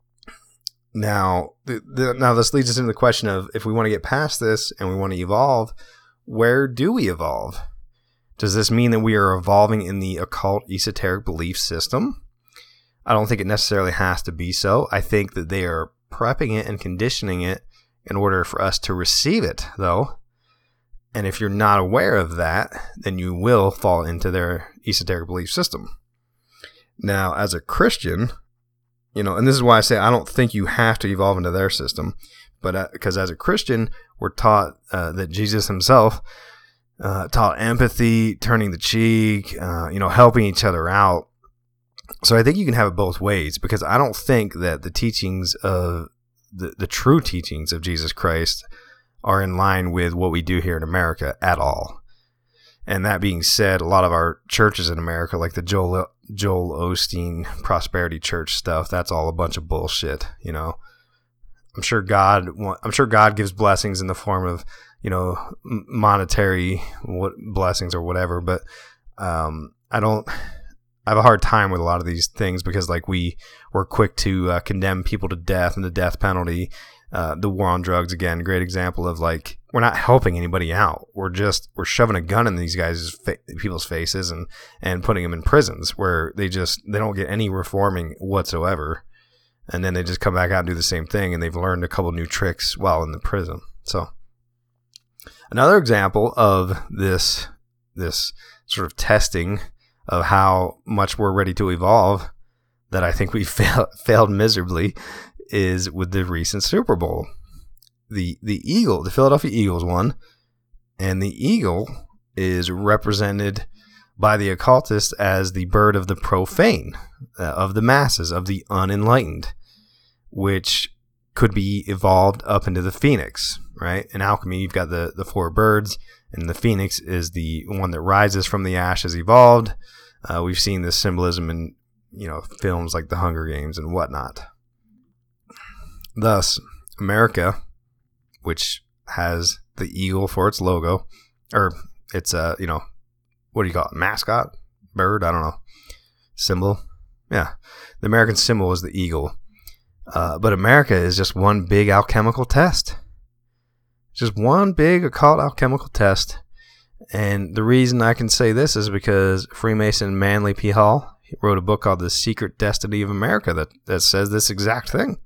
now, the, the, now this leads us into the question of, if we want to get past this and we want to evolve, where do we evolve? Does this mean that we are evolving in the occult esoteric belief system? I don't think it necessarily has to be so. I think that they are prepping it and conditioning it in order for us to receive it, though. And if you're not aware of that, then you will fall into their esoteric belief system. Now, as a Christian, you know, and this is why I say I don't think you have to evolve into their system, but because uh, as a Christian, we're taught uh, that Jesus himself uh, taught empathy, turning the cheek, uh, you know, helping each other out. So I think you can have it both ways, because I don't think that the teachings of The, the true teachings of Jesus Christ are in line with what we do here in America at all. And that being said, a lot of our churches in America, like the Joel, Joel Osteen Prosperity Church stuff, that's all a bunch of bullshit, you know. I'm sure God, I'm sure God gives blessings in the form of, you know, monetary what blessings or whatever. But um, I don't. I have a hard time with a lot of these things because, like, we we're quick to uh, condemn people to death and the death penalty. Uh, the war on drugs, again, great example of, like, we're not helping anybody out. We're just we're shoving a gun in these guys' fa- people's faces and and putting them in prisons where they just they don't get any reforming whatsoever. And then they just come back out and do the same thing, and they've learned a couple new tricks while in the prison. So another example of this this sort of testing of how much we're ready to evolve that I think we fail, failed miserably is with the recent Super Bowl. The the Eagle, the Philadelphia Eagles won, and the eagle is represented by the occultists as the bird of the profane, uh, of the masses, of the unenlightened, which could be evolved up into the phoenix, right? In alchemy, you've got the, the four birds, and the phoenix is the one that rises from the ashes evolved. Uh, we've seen this symbolism in, you know, films like The Hunger Games and whatnot. Thus, America, which has the eagle for its logo, or it's a, you know, what do you call it? Mascot? Bird? I don't know. Symbol? Yeah. The American symbol is the eagle. Uh, but America is just one big alchemical test. Just one big occult alchemical test. And the reason I can say this is because Freemason Manly P. Hall wrote a book called The Secret Destiny of America that, that says this exact thing.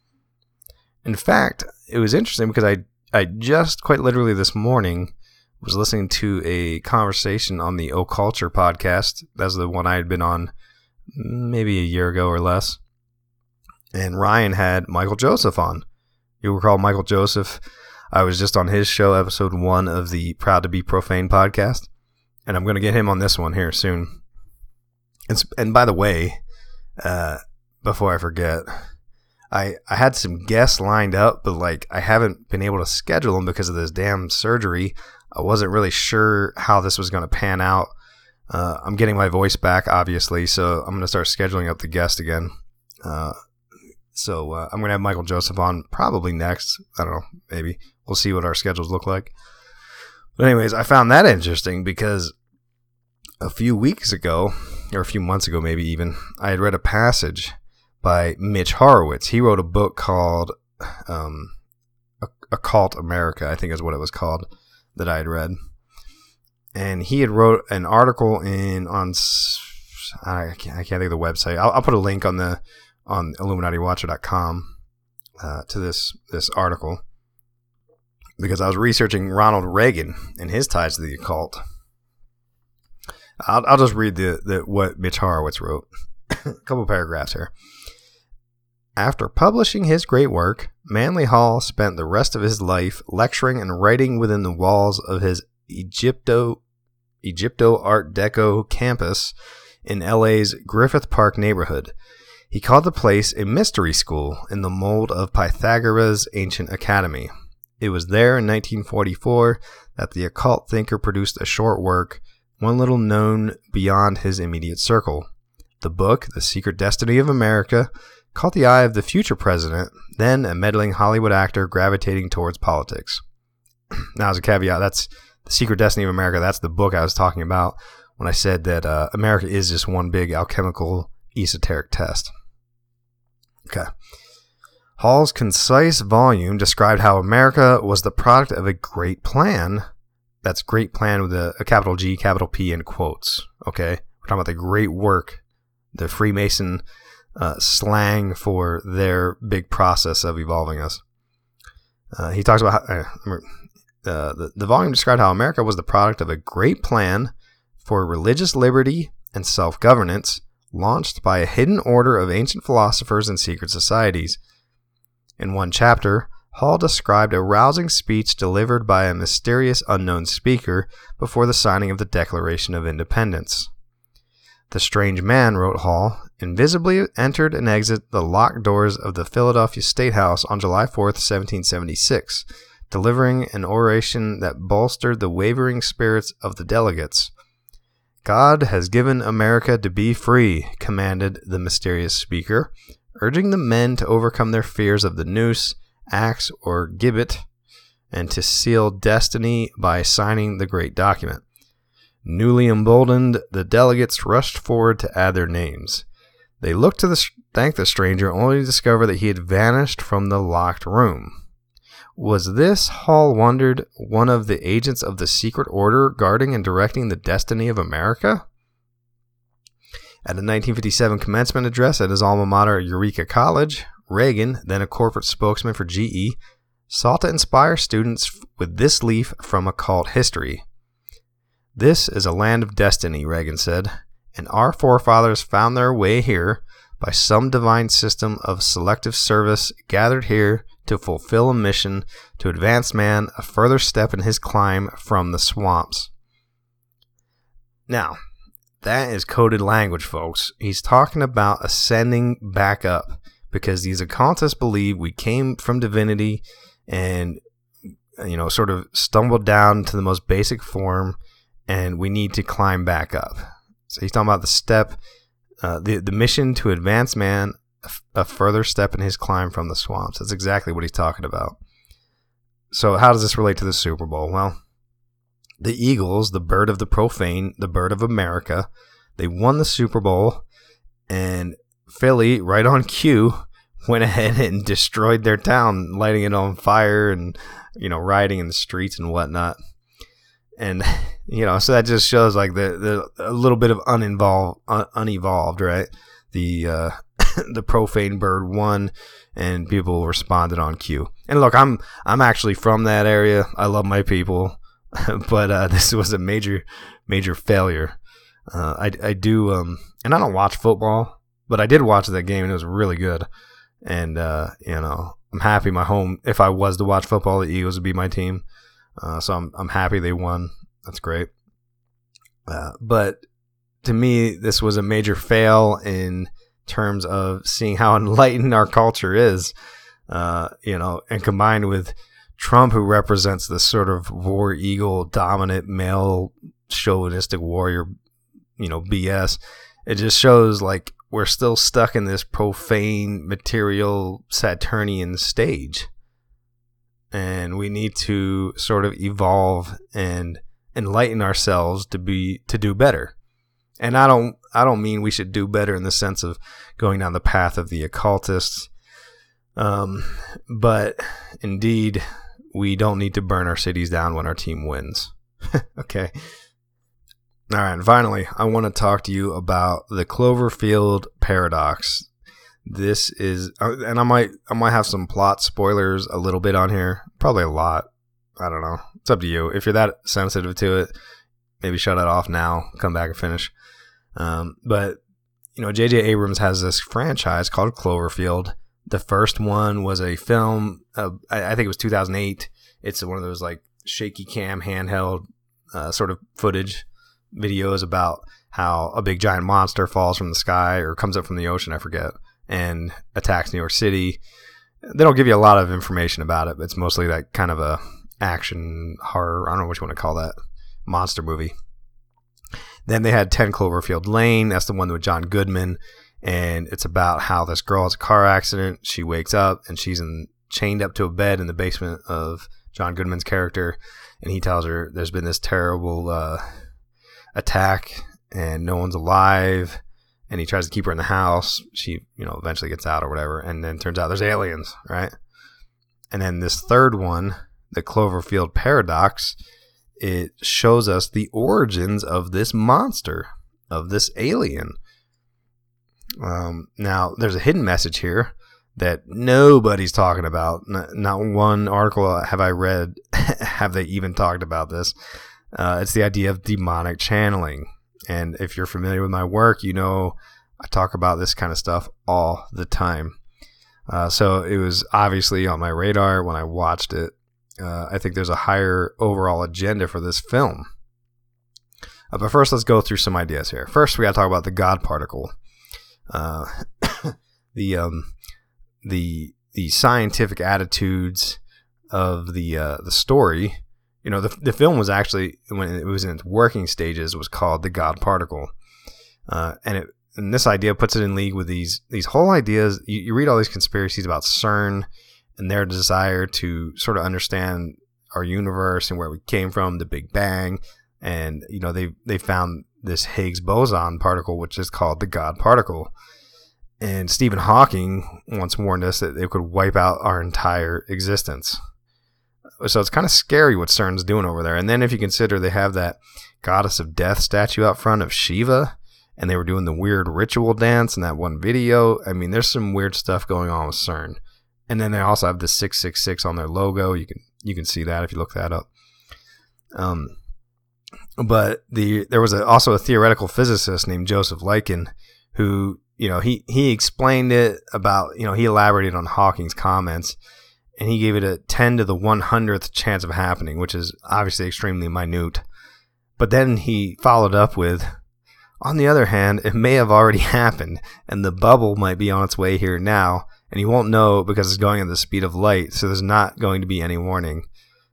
In fact, it was interesting because I, I just quite literally this morning was listening to a conversation on the Occulture podcast. That's the one I had been on maybe a year ago or less. And Ryan had Michael Joseph on. You'll recall Michael Joseph. I was just on his show, episode one of the Proud to Be Profane podcast. And I'm going to get him on this one here soon. And, and by the way, uh, before I forget, I, I had some guests lined up, but like I haven't been able to schedule them because of this damn surgery. I wasn't really sure how this was going to pan out. Uh, I'm getting my voice back, obviously, so I'm going to start scheduling up the guest again. Uh, so uh, I'm going to have Michael Joseph on probably next. I don't know, maybe. We'll see what our schedules look like. But anyways, I found that interesting because a few weeks ago, or a few months ago maybe even, I had read a passage by Mitch Horowitz. He wrote a book called um, Occult America, I think is what it was called, that I had read. And he had wrote an article in on I can't, I can't think of the website. I'll, I'll put a link on the on Illuminati Watcher dot com uh, to this this article because I was researching Ronald Reagan and his ties to the occult. I'll, I'll just read the, the what Mitch Horowitz wrote. A couple paragraphs here. After publishing his great work, Manly Hall spent the rest of his life lecturing and writing within the walls of his Egypto Egypto Art Deco campus in L A's Griffith Park neighborhood. He called the place a mystery school in the mold of Pythagoras' ancient academy. It was there in nineteen forty-four that the occult thinker produced a short work, one little known beyond his immediate circle. The book, The Secret Destiny of America, caught the eye of the future president, then a meddling Hollywood actor gravitating towards politics. Now, as a caveat, that's The Secret Destiny of America. That's the book I was talking about when I said that uh, America is just one big alchemical esoteric test. Okay. Hall's concise volume described how America was the product of a great plan. That's great plan with a, a capital G, capital P in quotes. Okay. We're talking about the great work, the Freemason uh, slang for their big process of evolving us. Uh, he talks about how, uh, uh, the, the volume described how America was the product of a great plan for religious liberty and self-governance launched by a hidden order of ancient philosophers and secret societies. In one chapter, Hall described a rousing speech delivered by a mysterious unknown speaker before the signing of the Declaration of Independence. The strange man, wrote Hall, invisibly entered and exited the locked doors of the Philadelphia State House on July fourth, seventeen seventy-six, delivering an oration that bolstered the wavering spirits of the delegates. God has given America to be free, commanded the mysterious speaker, urging the men to overcome their fears of the noose axe or gibbet, and to seal destiny by signing the great document. Newly emboldened, the delegates rushed forward to add their names. They looked to the, thank the stranger, only to discover that he had vanished from the locked room. Was this, Hall wondered, one of the agents of the secret order guarding and directing the destiny of America? At a nineteen fifty-seven commencement address at his alma mater, Eureka College, Reagan, then a corporate spokesman for G E, sought to inspire students with this leaf from occult history. "This is a land of destiny," Reagan said, "and our forefathers found their way here by some divine system of selective service, gathered here to fulfill a mission to advance man a further step in his climb from the swamps." Now, that is coded language, folks. He's talking about ascending back up because these occultists believe we came from divinity and, you know, sort of stumbled down to the most basic form, and we need to climb back up. So he's talking about the step, uh, the, the mission to advance man a, f- a further step in his climb from the swamps. That's exactly what he's talking about. So how does this relate to the Super Bowl? Well, the Eagles, the bird of the profane, the bird of America, they won the Super Bowl, and Philly, right on cue, went ahead and destroyed their town, lighting it on fire and, you know, rioting in the streets and whatnot. And, you know, so that just shows like the, the a little bit of uninvolved, un, unevolved, right? The uh, the profane bird won, and people responded on cue. And look, I'm I'm actually from that area. I love my people. But uh, this was a major, major failure. Uh, I, I do, um, and I don't watch football, but I did watch that game, and it was really good. And, uh, you know, I'm happy my home, if I was to watch football, the Eagles would be my team. Uh, so I'm I'm happy they won. That's great. Uh, but to me, this was a major fail in terms of seeing how enlightened our culture is, uh, you know, and combined with Trump, who represents this sort of war eagle, dominant, male, chauvinistic warrior, you know, B S. It just shows like we're still stuck in this profane, material, Saturnian stage. And we need to sort of evolve and enlighten ourselves to be to do better. And I don't I don't mean we should do better in the sense of going down the path of the occultists. Um, but indeed, we don't need to burn our cities down when our team wins. Okay. All right. And finally, I want to talk to you about the Cloverfield paradox. This is, and I might, I might have some plot spoilers a little bit on here. Probably a lot. I don't know. It's up to you. If you're that sensitive to it, maybe shut it off now. Come back and finish. Um, but you know, J J Abrams has this franchise called Cloverfield. The first one was a film. Uh, I, I think it was two thousand eight. It's one of those like shaky cam, handheld uh, sort of footage videos about how a big giant monster falls from the sky or comes up from the ocean. I forget. And attacks New York City. They don't give you a lot of information about it, but it's mostly that kind of a action horror, I don't know what you want to call that, monster movie. Then they had ten Cloverfield Lane. That's the one with John Goodman, and it's about how this girl has a car accident. She wakes up and she's in, chained up to a bed in the basement of John Goodman's character, and he tells her there's been this terrible uh, attack and no one's alive. And he tries to keep her in the house. She, you know, eventually gets out or whatever. And then turns out there's aliens, right? And then this third one, the Cloverfield paradox, it shows us the origins of this monster, of this alien. Um, now, there's a hidden message here that nobody's talking about. Not, not one article have I read have they even talked about this. Uh, it's the idea of demonic channeling. And if you're familiar with my work, you know I talk about this kind of stuff all the time. Uh, so it was obviously on my radar when I watched it. Uh, I think there's a higher overall agenda for this film. Uh, but first, let's go through some ideas here. First, we got to talk about the God particle. Uh, the um, the the scientific attitudes of the uh, the story. You know, the the film was actually, when it was in its working stages, was called The God Particle. Uh, and it and this idea puts it in league with these these whole ideas. You, you read all these conspiracies about CERN and their desire to sort of understand our universe and where we came from, the Big Bang. And, you know, they they found this Higgs boson particle, which is called the God particle. And Stephen Hawking once warned us that they could wipe out our entire existence. So it's kind of scary what CERN's doing over there. And then if you consider they have that goddess of death statue out front of Shiva, and they were doing the weird ritual dance in that one video. I mean, there's some weird stuff going on with CERN. And then they also have the six six six on their logo. You can you can see that if you look that up. Um, but the there was a, also a theoretical physicist named Joseph Liken who, you know, he, he explained it about, you know, he elaborated on Hawking's comments, and he gave it a ten to the one hundredth chance of happening, which is obviously extremely minute. But then he followed up with, on the other hand, it may have already happened, and the bubble might be on its way here now, and you won't know because it's going at the speed of light, so there's not going to be any warning.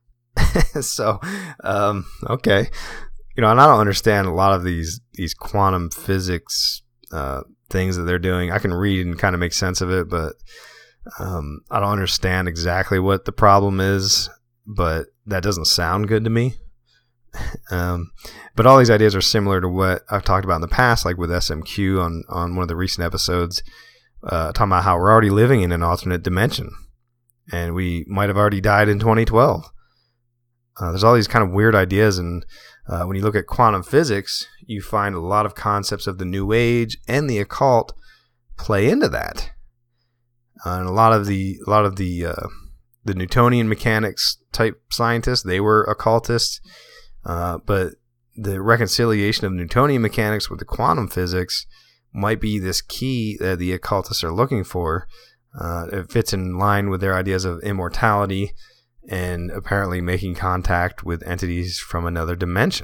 so, um, okay. You know, and I don't understand a lot of these, these quantum physics uh, things that they're doing. I can read and kind of make sense of it, but um, I don't understand exactly what the problem is, but that doesn't sound good to me. Um, but all these ideas are similar to what I've talked about in the past, like with S M Q on, on one of the recent episodes, uh, talking about how we're already living in an alternate dimension, and we might have already died in twenty twelve. Uh, there's all these kind of weird ideas, and uh, when you look at quantum physics, you find a lot of concepts of the New Age and the occult play into that. Uh, and a lot of the a lot of the uh, the Newtonian mechanics type scientists, they were occultists. Uh, but the reconciliation of Newtonian mechanics with the quantum physics might be this key that the occultists are looking for. Uh, it fits in line with their ideas of immortality and apparently making contact with entities from another dimension.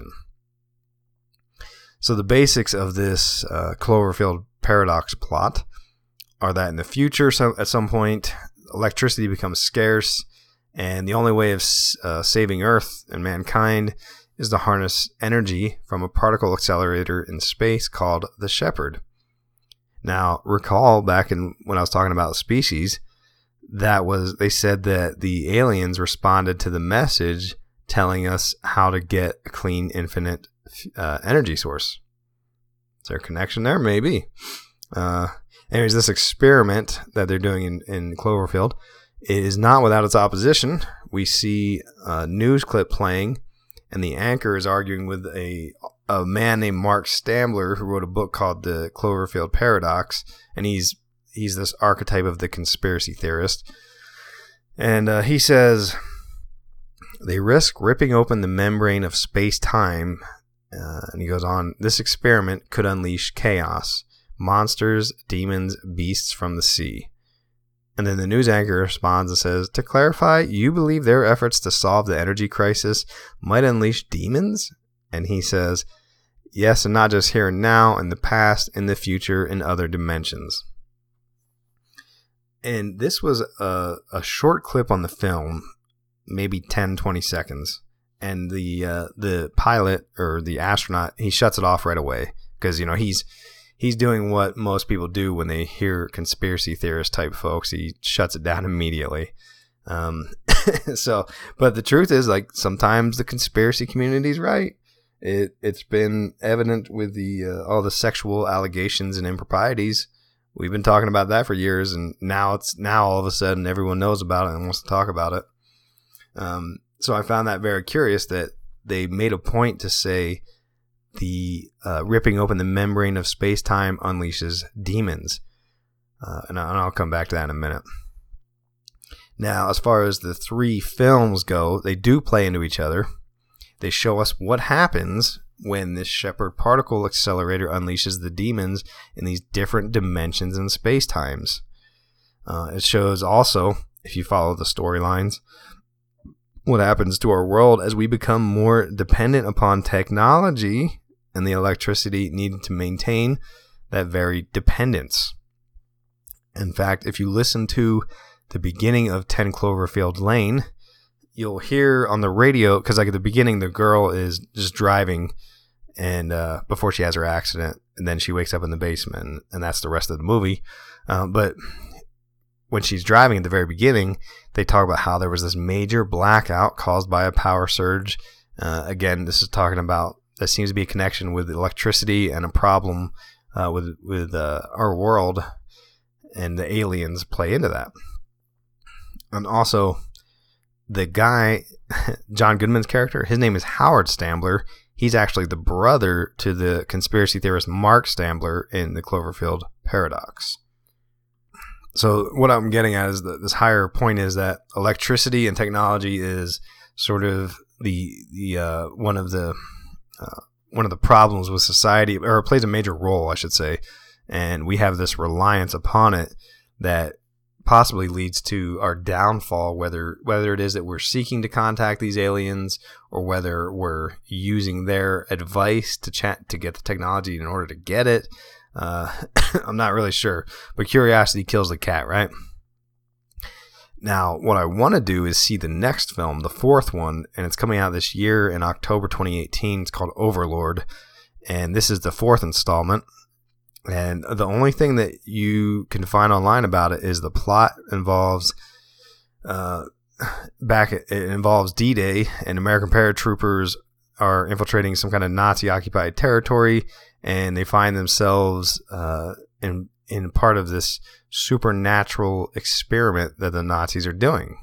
So the basics of this uh, Cloverfield paradox plot are that in the future, so at some point, electricity becomes scarce, and the only way of uh, saving Earth and mankind is to harness energy from a particle accelerator in space called the Shepherd. Now, recall back in when I was talking about species, that was they said that the aliens responded to the message telling us how to get a clean, infinite uh, energy source. Is there a connection there? Maybe. Uh, anyways, this experiment that they're doing in, in Cloverfield is not without its opposition. We see a news clip playing, and the anchor is arguing with a a man named Mark Stambler, who wrote a book called The Cloverfield Paradox, and he's he's this archetype of the conspiracy theorist. And uh, he says, they risk ripping open the membrane of space-time, uh, and he goes on, this experiment could unleash chaos, monsters, demons, beasts from the sea. And then the news anchor responds and says, to clarify, you believe their efforts to solve the energy crisis might unleash demons? And he says, yes, and not just here and now, in the past, in the future, in other dimensions. And this was a, a short clip on the film, maybe ten, twenty seconds. And the uh, the pilot, or the astronaut, he shuts it off right away. Because, you know, he's... He's doing what most people do when they hear conspiracy theorist type folks. He shuts it down immediately. Um, so, but the truth is, like, sometimes the conspiracy community is right. It it's been evident with the uh, all the sexual allegations and improprieties. We've been talking about that for years, and now it's now all of a sudden everyone knows about it and wants to talk about it. Um, so I found that very curious that they made a point to say, the uh, ripping open the membrane of space-time unleashes demons. Uh, and, I, and I'll come back to that in a minute. Now, as far as the three films go, they do play into each other. They show us what happens when this Shepherd particle accelerator unleashes the demons in these different dimensions and space-times. Uh, it shows also, if you follow the storylines, what happens to our world as we become more dependent upon technology and the electricity needed to maintain that very dependence. In fact, if you listen to the beginning of ten Cloverfield Lane, you'll hear on the radio, because like at the beginning, the girl is just driving and uh, before she has her accident, and then she wakes up in the basement, and that's the rest of the movie. Uh, but when she's driving at the very beginning, they talk about how there was this major blackout caused by a power surge. Uh, again, this is talking about, there seems to be a connection with electricity and a problem uh, with with uh, our world, and the aliens play into that. And also, the guy, John Goodman's character, his name is Howard Stambler. He's actually the brother to the conspiracy theorist Mark Stambler in the Cloverfield Paradox. So what I'm getting at is that this higher point is that electricity and technology is sort of the the uh, one of the uh, one of the problems with society, or it plays a major role, I should say, and we have this reliance upon it that possibly leads to our downfall, whether whether it is that we're seeking to contact these aliens or whether we're using their advice to chat to get the technology in order to get it. Uh, I'm not really sure, but curiosity kills the cat, right? Now, what I want to do is see the next film, the fourth one, and it's coming out this year in October twenty eighteen. It's called Overlord, and this is the fourth installment. And the only thing that you can find online about it is the plot involves uh, back. It involves D-Day, and American paratroopers are infiltrating some kind of Nazi-occupied territory, and they find themselves uh, in in part of this supernatural experiment that the Nazis are doing.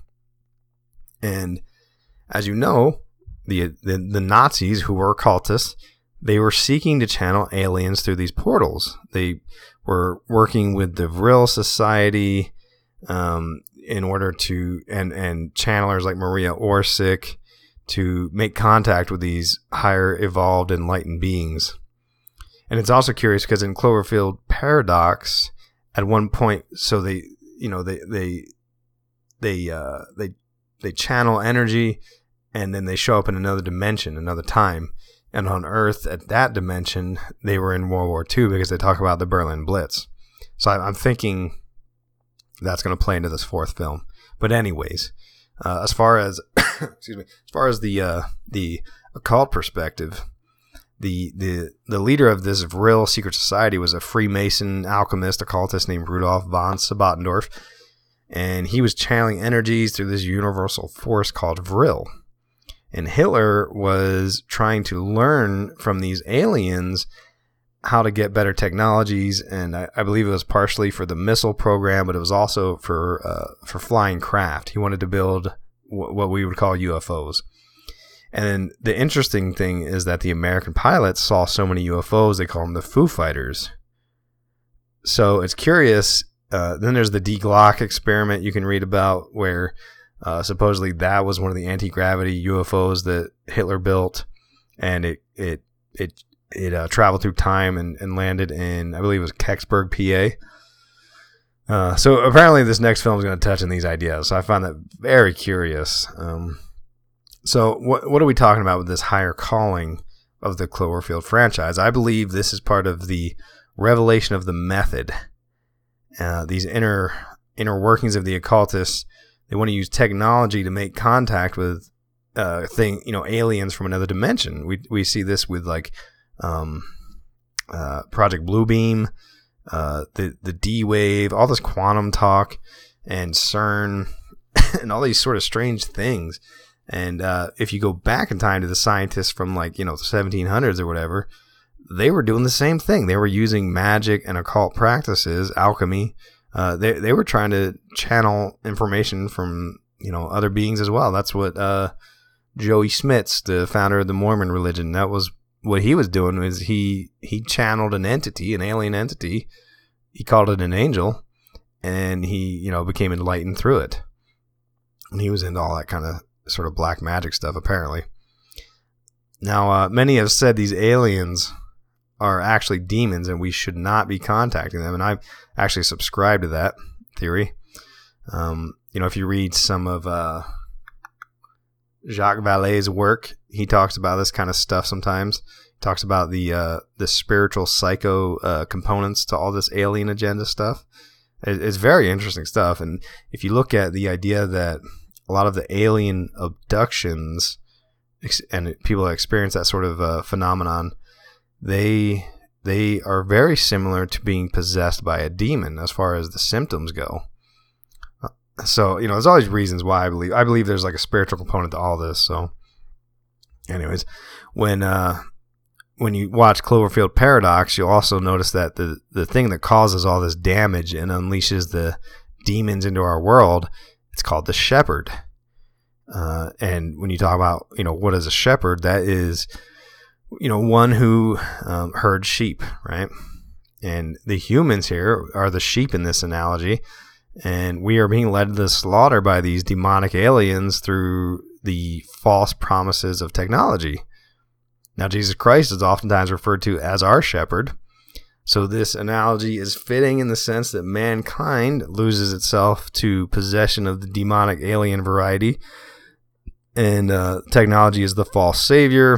And as you know, the the, the Nazis, who were occultists, they were seeking to channel aliens through these portals. They were working with the Vril Society um, in order to, and, and channelers like Maria Orsic to make contact with these higher evolved enlightened beings. And it's also curious because in Cloverfield Paradox, at one point, so they, you know, they, they, they, uh, they, they channel energy and then they show up in another dimension, another time. And on Earth, at that dimension, they were in World War Two because they talk about the Berlin Blitz. So I'm thinking that's going to play into this fourth film. But anyways, uh, as far as excuse me, as far as the uh, the occult perspective, the the the leader of this Vril secret society was a Freemason alchemist occultist named Rudolf von Sabotendorf, and he was channeling energies through this universal force called Vril. And Hitler was trying to learn from these aliens how to get better technologies, and I, I believe it was partially for the missile program, but it was also for uh, for flying craft. He wanted to build w- what we would call U F Os. And then the interesting thing is that the American pilots saw so many U F Os, they call them the Foo Fighters. So it's curious. Uh, then there's the D Glock experiment you can read about, where Uh, supposedly that was one of the anti-gravity U F Os that Hitler built, and it it it it uh, traveled through time and, and landed in, I believe it was Kecksburg, P A. Uh, so apparently this next film is going to touch on these ideas. So I find that very curious. Um, so what what are we talking about with this higher calling of the Cloverfield franchise? I believe this is part of the revelation of the method. Uh, these inner inner workings of the occultists. They want to use technology to make contact with uh, thing, you know, aliens from another dimension. We we see this with like um, uh, Project Bluebeam, uh, the the D Wave, all this quantum talk, and CERN, and all these sort of strange things. And uh, if you go back in time to the scientists from like you know the seventeen hundreds or whatever, they were doing the same thing. They were using magic and occult practices, alchemy. Uh, they they were trying to channel information from you know other beings as well. That's what uh, Joey Smits, the founder of the Mormon religion, that was what he was doing. Was he he channeled an entity, an alien entity. He called it an angel, and he you know became enlightened through it. And he was into all that kind of sort of black magic stuff, apparently. Now, uh, many have said these aliens are actually demons and we should not be contacting them, and I actually subscribe to that theory. Um, you know, if you read some of uh, Jacques Vallée's work, he talks about this kind of stuff sometimes. He talks about the uh, the spiritual psycho uh, components to all this alien agenda stuff. It, it's very interesting stuff, and if you look at the idea that a lot of the alien abductions and people that experience that sort of uh, phenomenon, They they are very similar to being possessed by a demon as far as the symptoms go. So, you know, there's all these reasons why I believe. I believe there's like a spiritual component to all this. So, anyways, when uh, when you watch Cloverfield Paradox, you'll also notice that the, the thing that causes all this damage and unleashes the demons into our world, it's called the shepherd. Uh, and when you talk about, you know, what is a shepherd, that is, you know, one who um, herds sheep, right? And the humans here are the sheep in this analogy. And we are being led to the slaughter by these demonic aliens through the false promises of technology. Now, Jesus Christ is oftentimes referred to as our shepherd. So this analogy is fitting in the sense that mankind loses itself to possession of the demonic alien variety. And uh, technology is the false savior.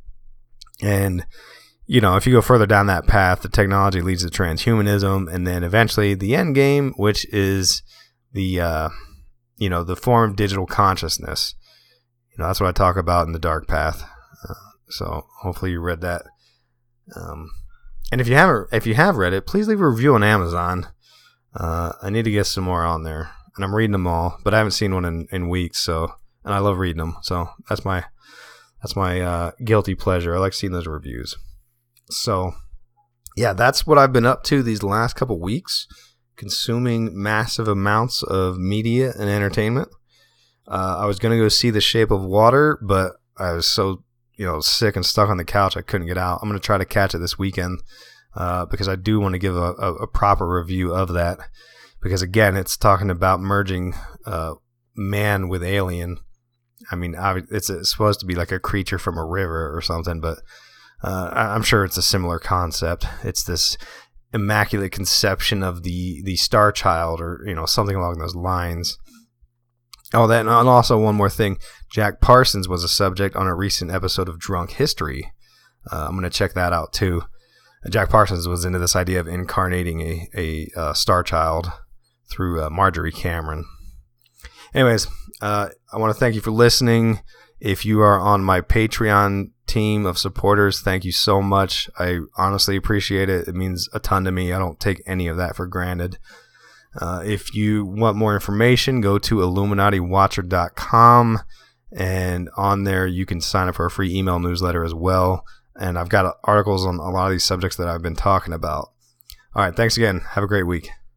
And you know, if you go further down that path, the technology leads to transhumanism, and then eventually the end game, which is the, uh, you know, the form of digital consciousness. You know, that's what I talk about in The Dark Path. Uh, so hopefully you read that. Um, and if you haven't, if you have read it, please leave a review on Amazon. Uh, I need to get some more on there, and I'm reading them all, but I haven't seen one in, in weeks. So, and I love reading them. So that's my, that's my uh, guilty pleasure. I like seeing those reviews. So, yeah, that's what I've been up to these last couple weeks, consuming massive amounts of media and entertainment. Uh, I was going to go see The Shape of Water, but I was so, you know, sick and stuck on the couch I couldn't get out. I'm going to try to catch it this weekend uh, because I do want to give a, a, a proper review of that. Because, again, it's talking about merging uh, man with alien. I mean, it's, it's supposed to be like a creature from a river or something, but Uh, I'm sure it's a similar concept. It's this immaculate conception of the, the Star Child, or, you know, something along those lines. Oh, that, and also one more thing. Jack Parsons was a subject on a recent episode of Drunk History. Uh, I'm going to check that out too. Jack Parsons was into this idea of incarnating a, a, a Star Child through uh, Marjorie Cameron. Anyways, uh, I want to thank you for listening. If you are on my Patreon team of supporters, thank you so much. I honestly appreciate it. It means a ton to me. I don't take any of that for granted. Uh, if you want more information, go to illuminati watcher dot com, and on there you can sign up for a free email newsletter as well. And I've got articles on a lot of these subjects that I've been talking about. All right, thanks again. Have a great week.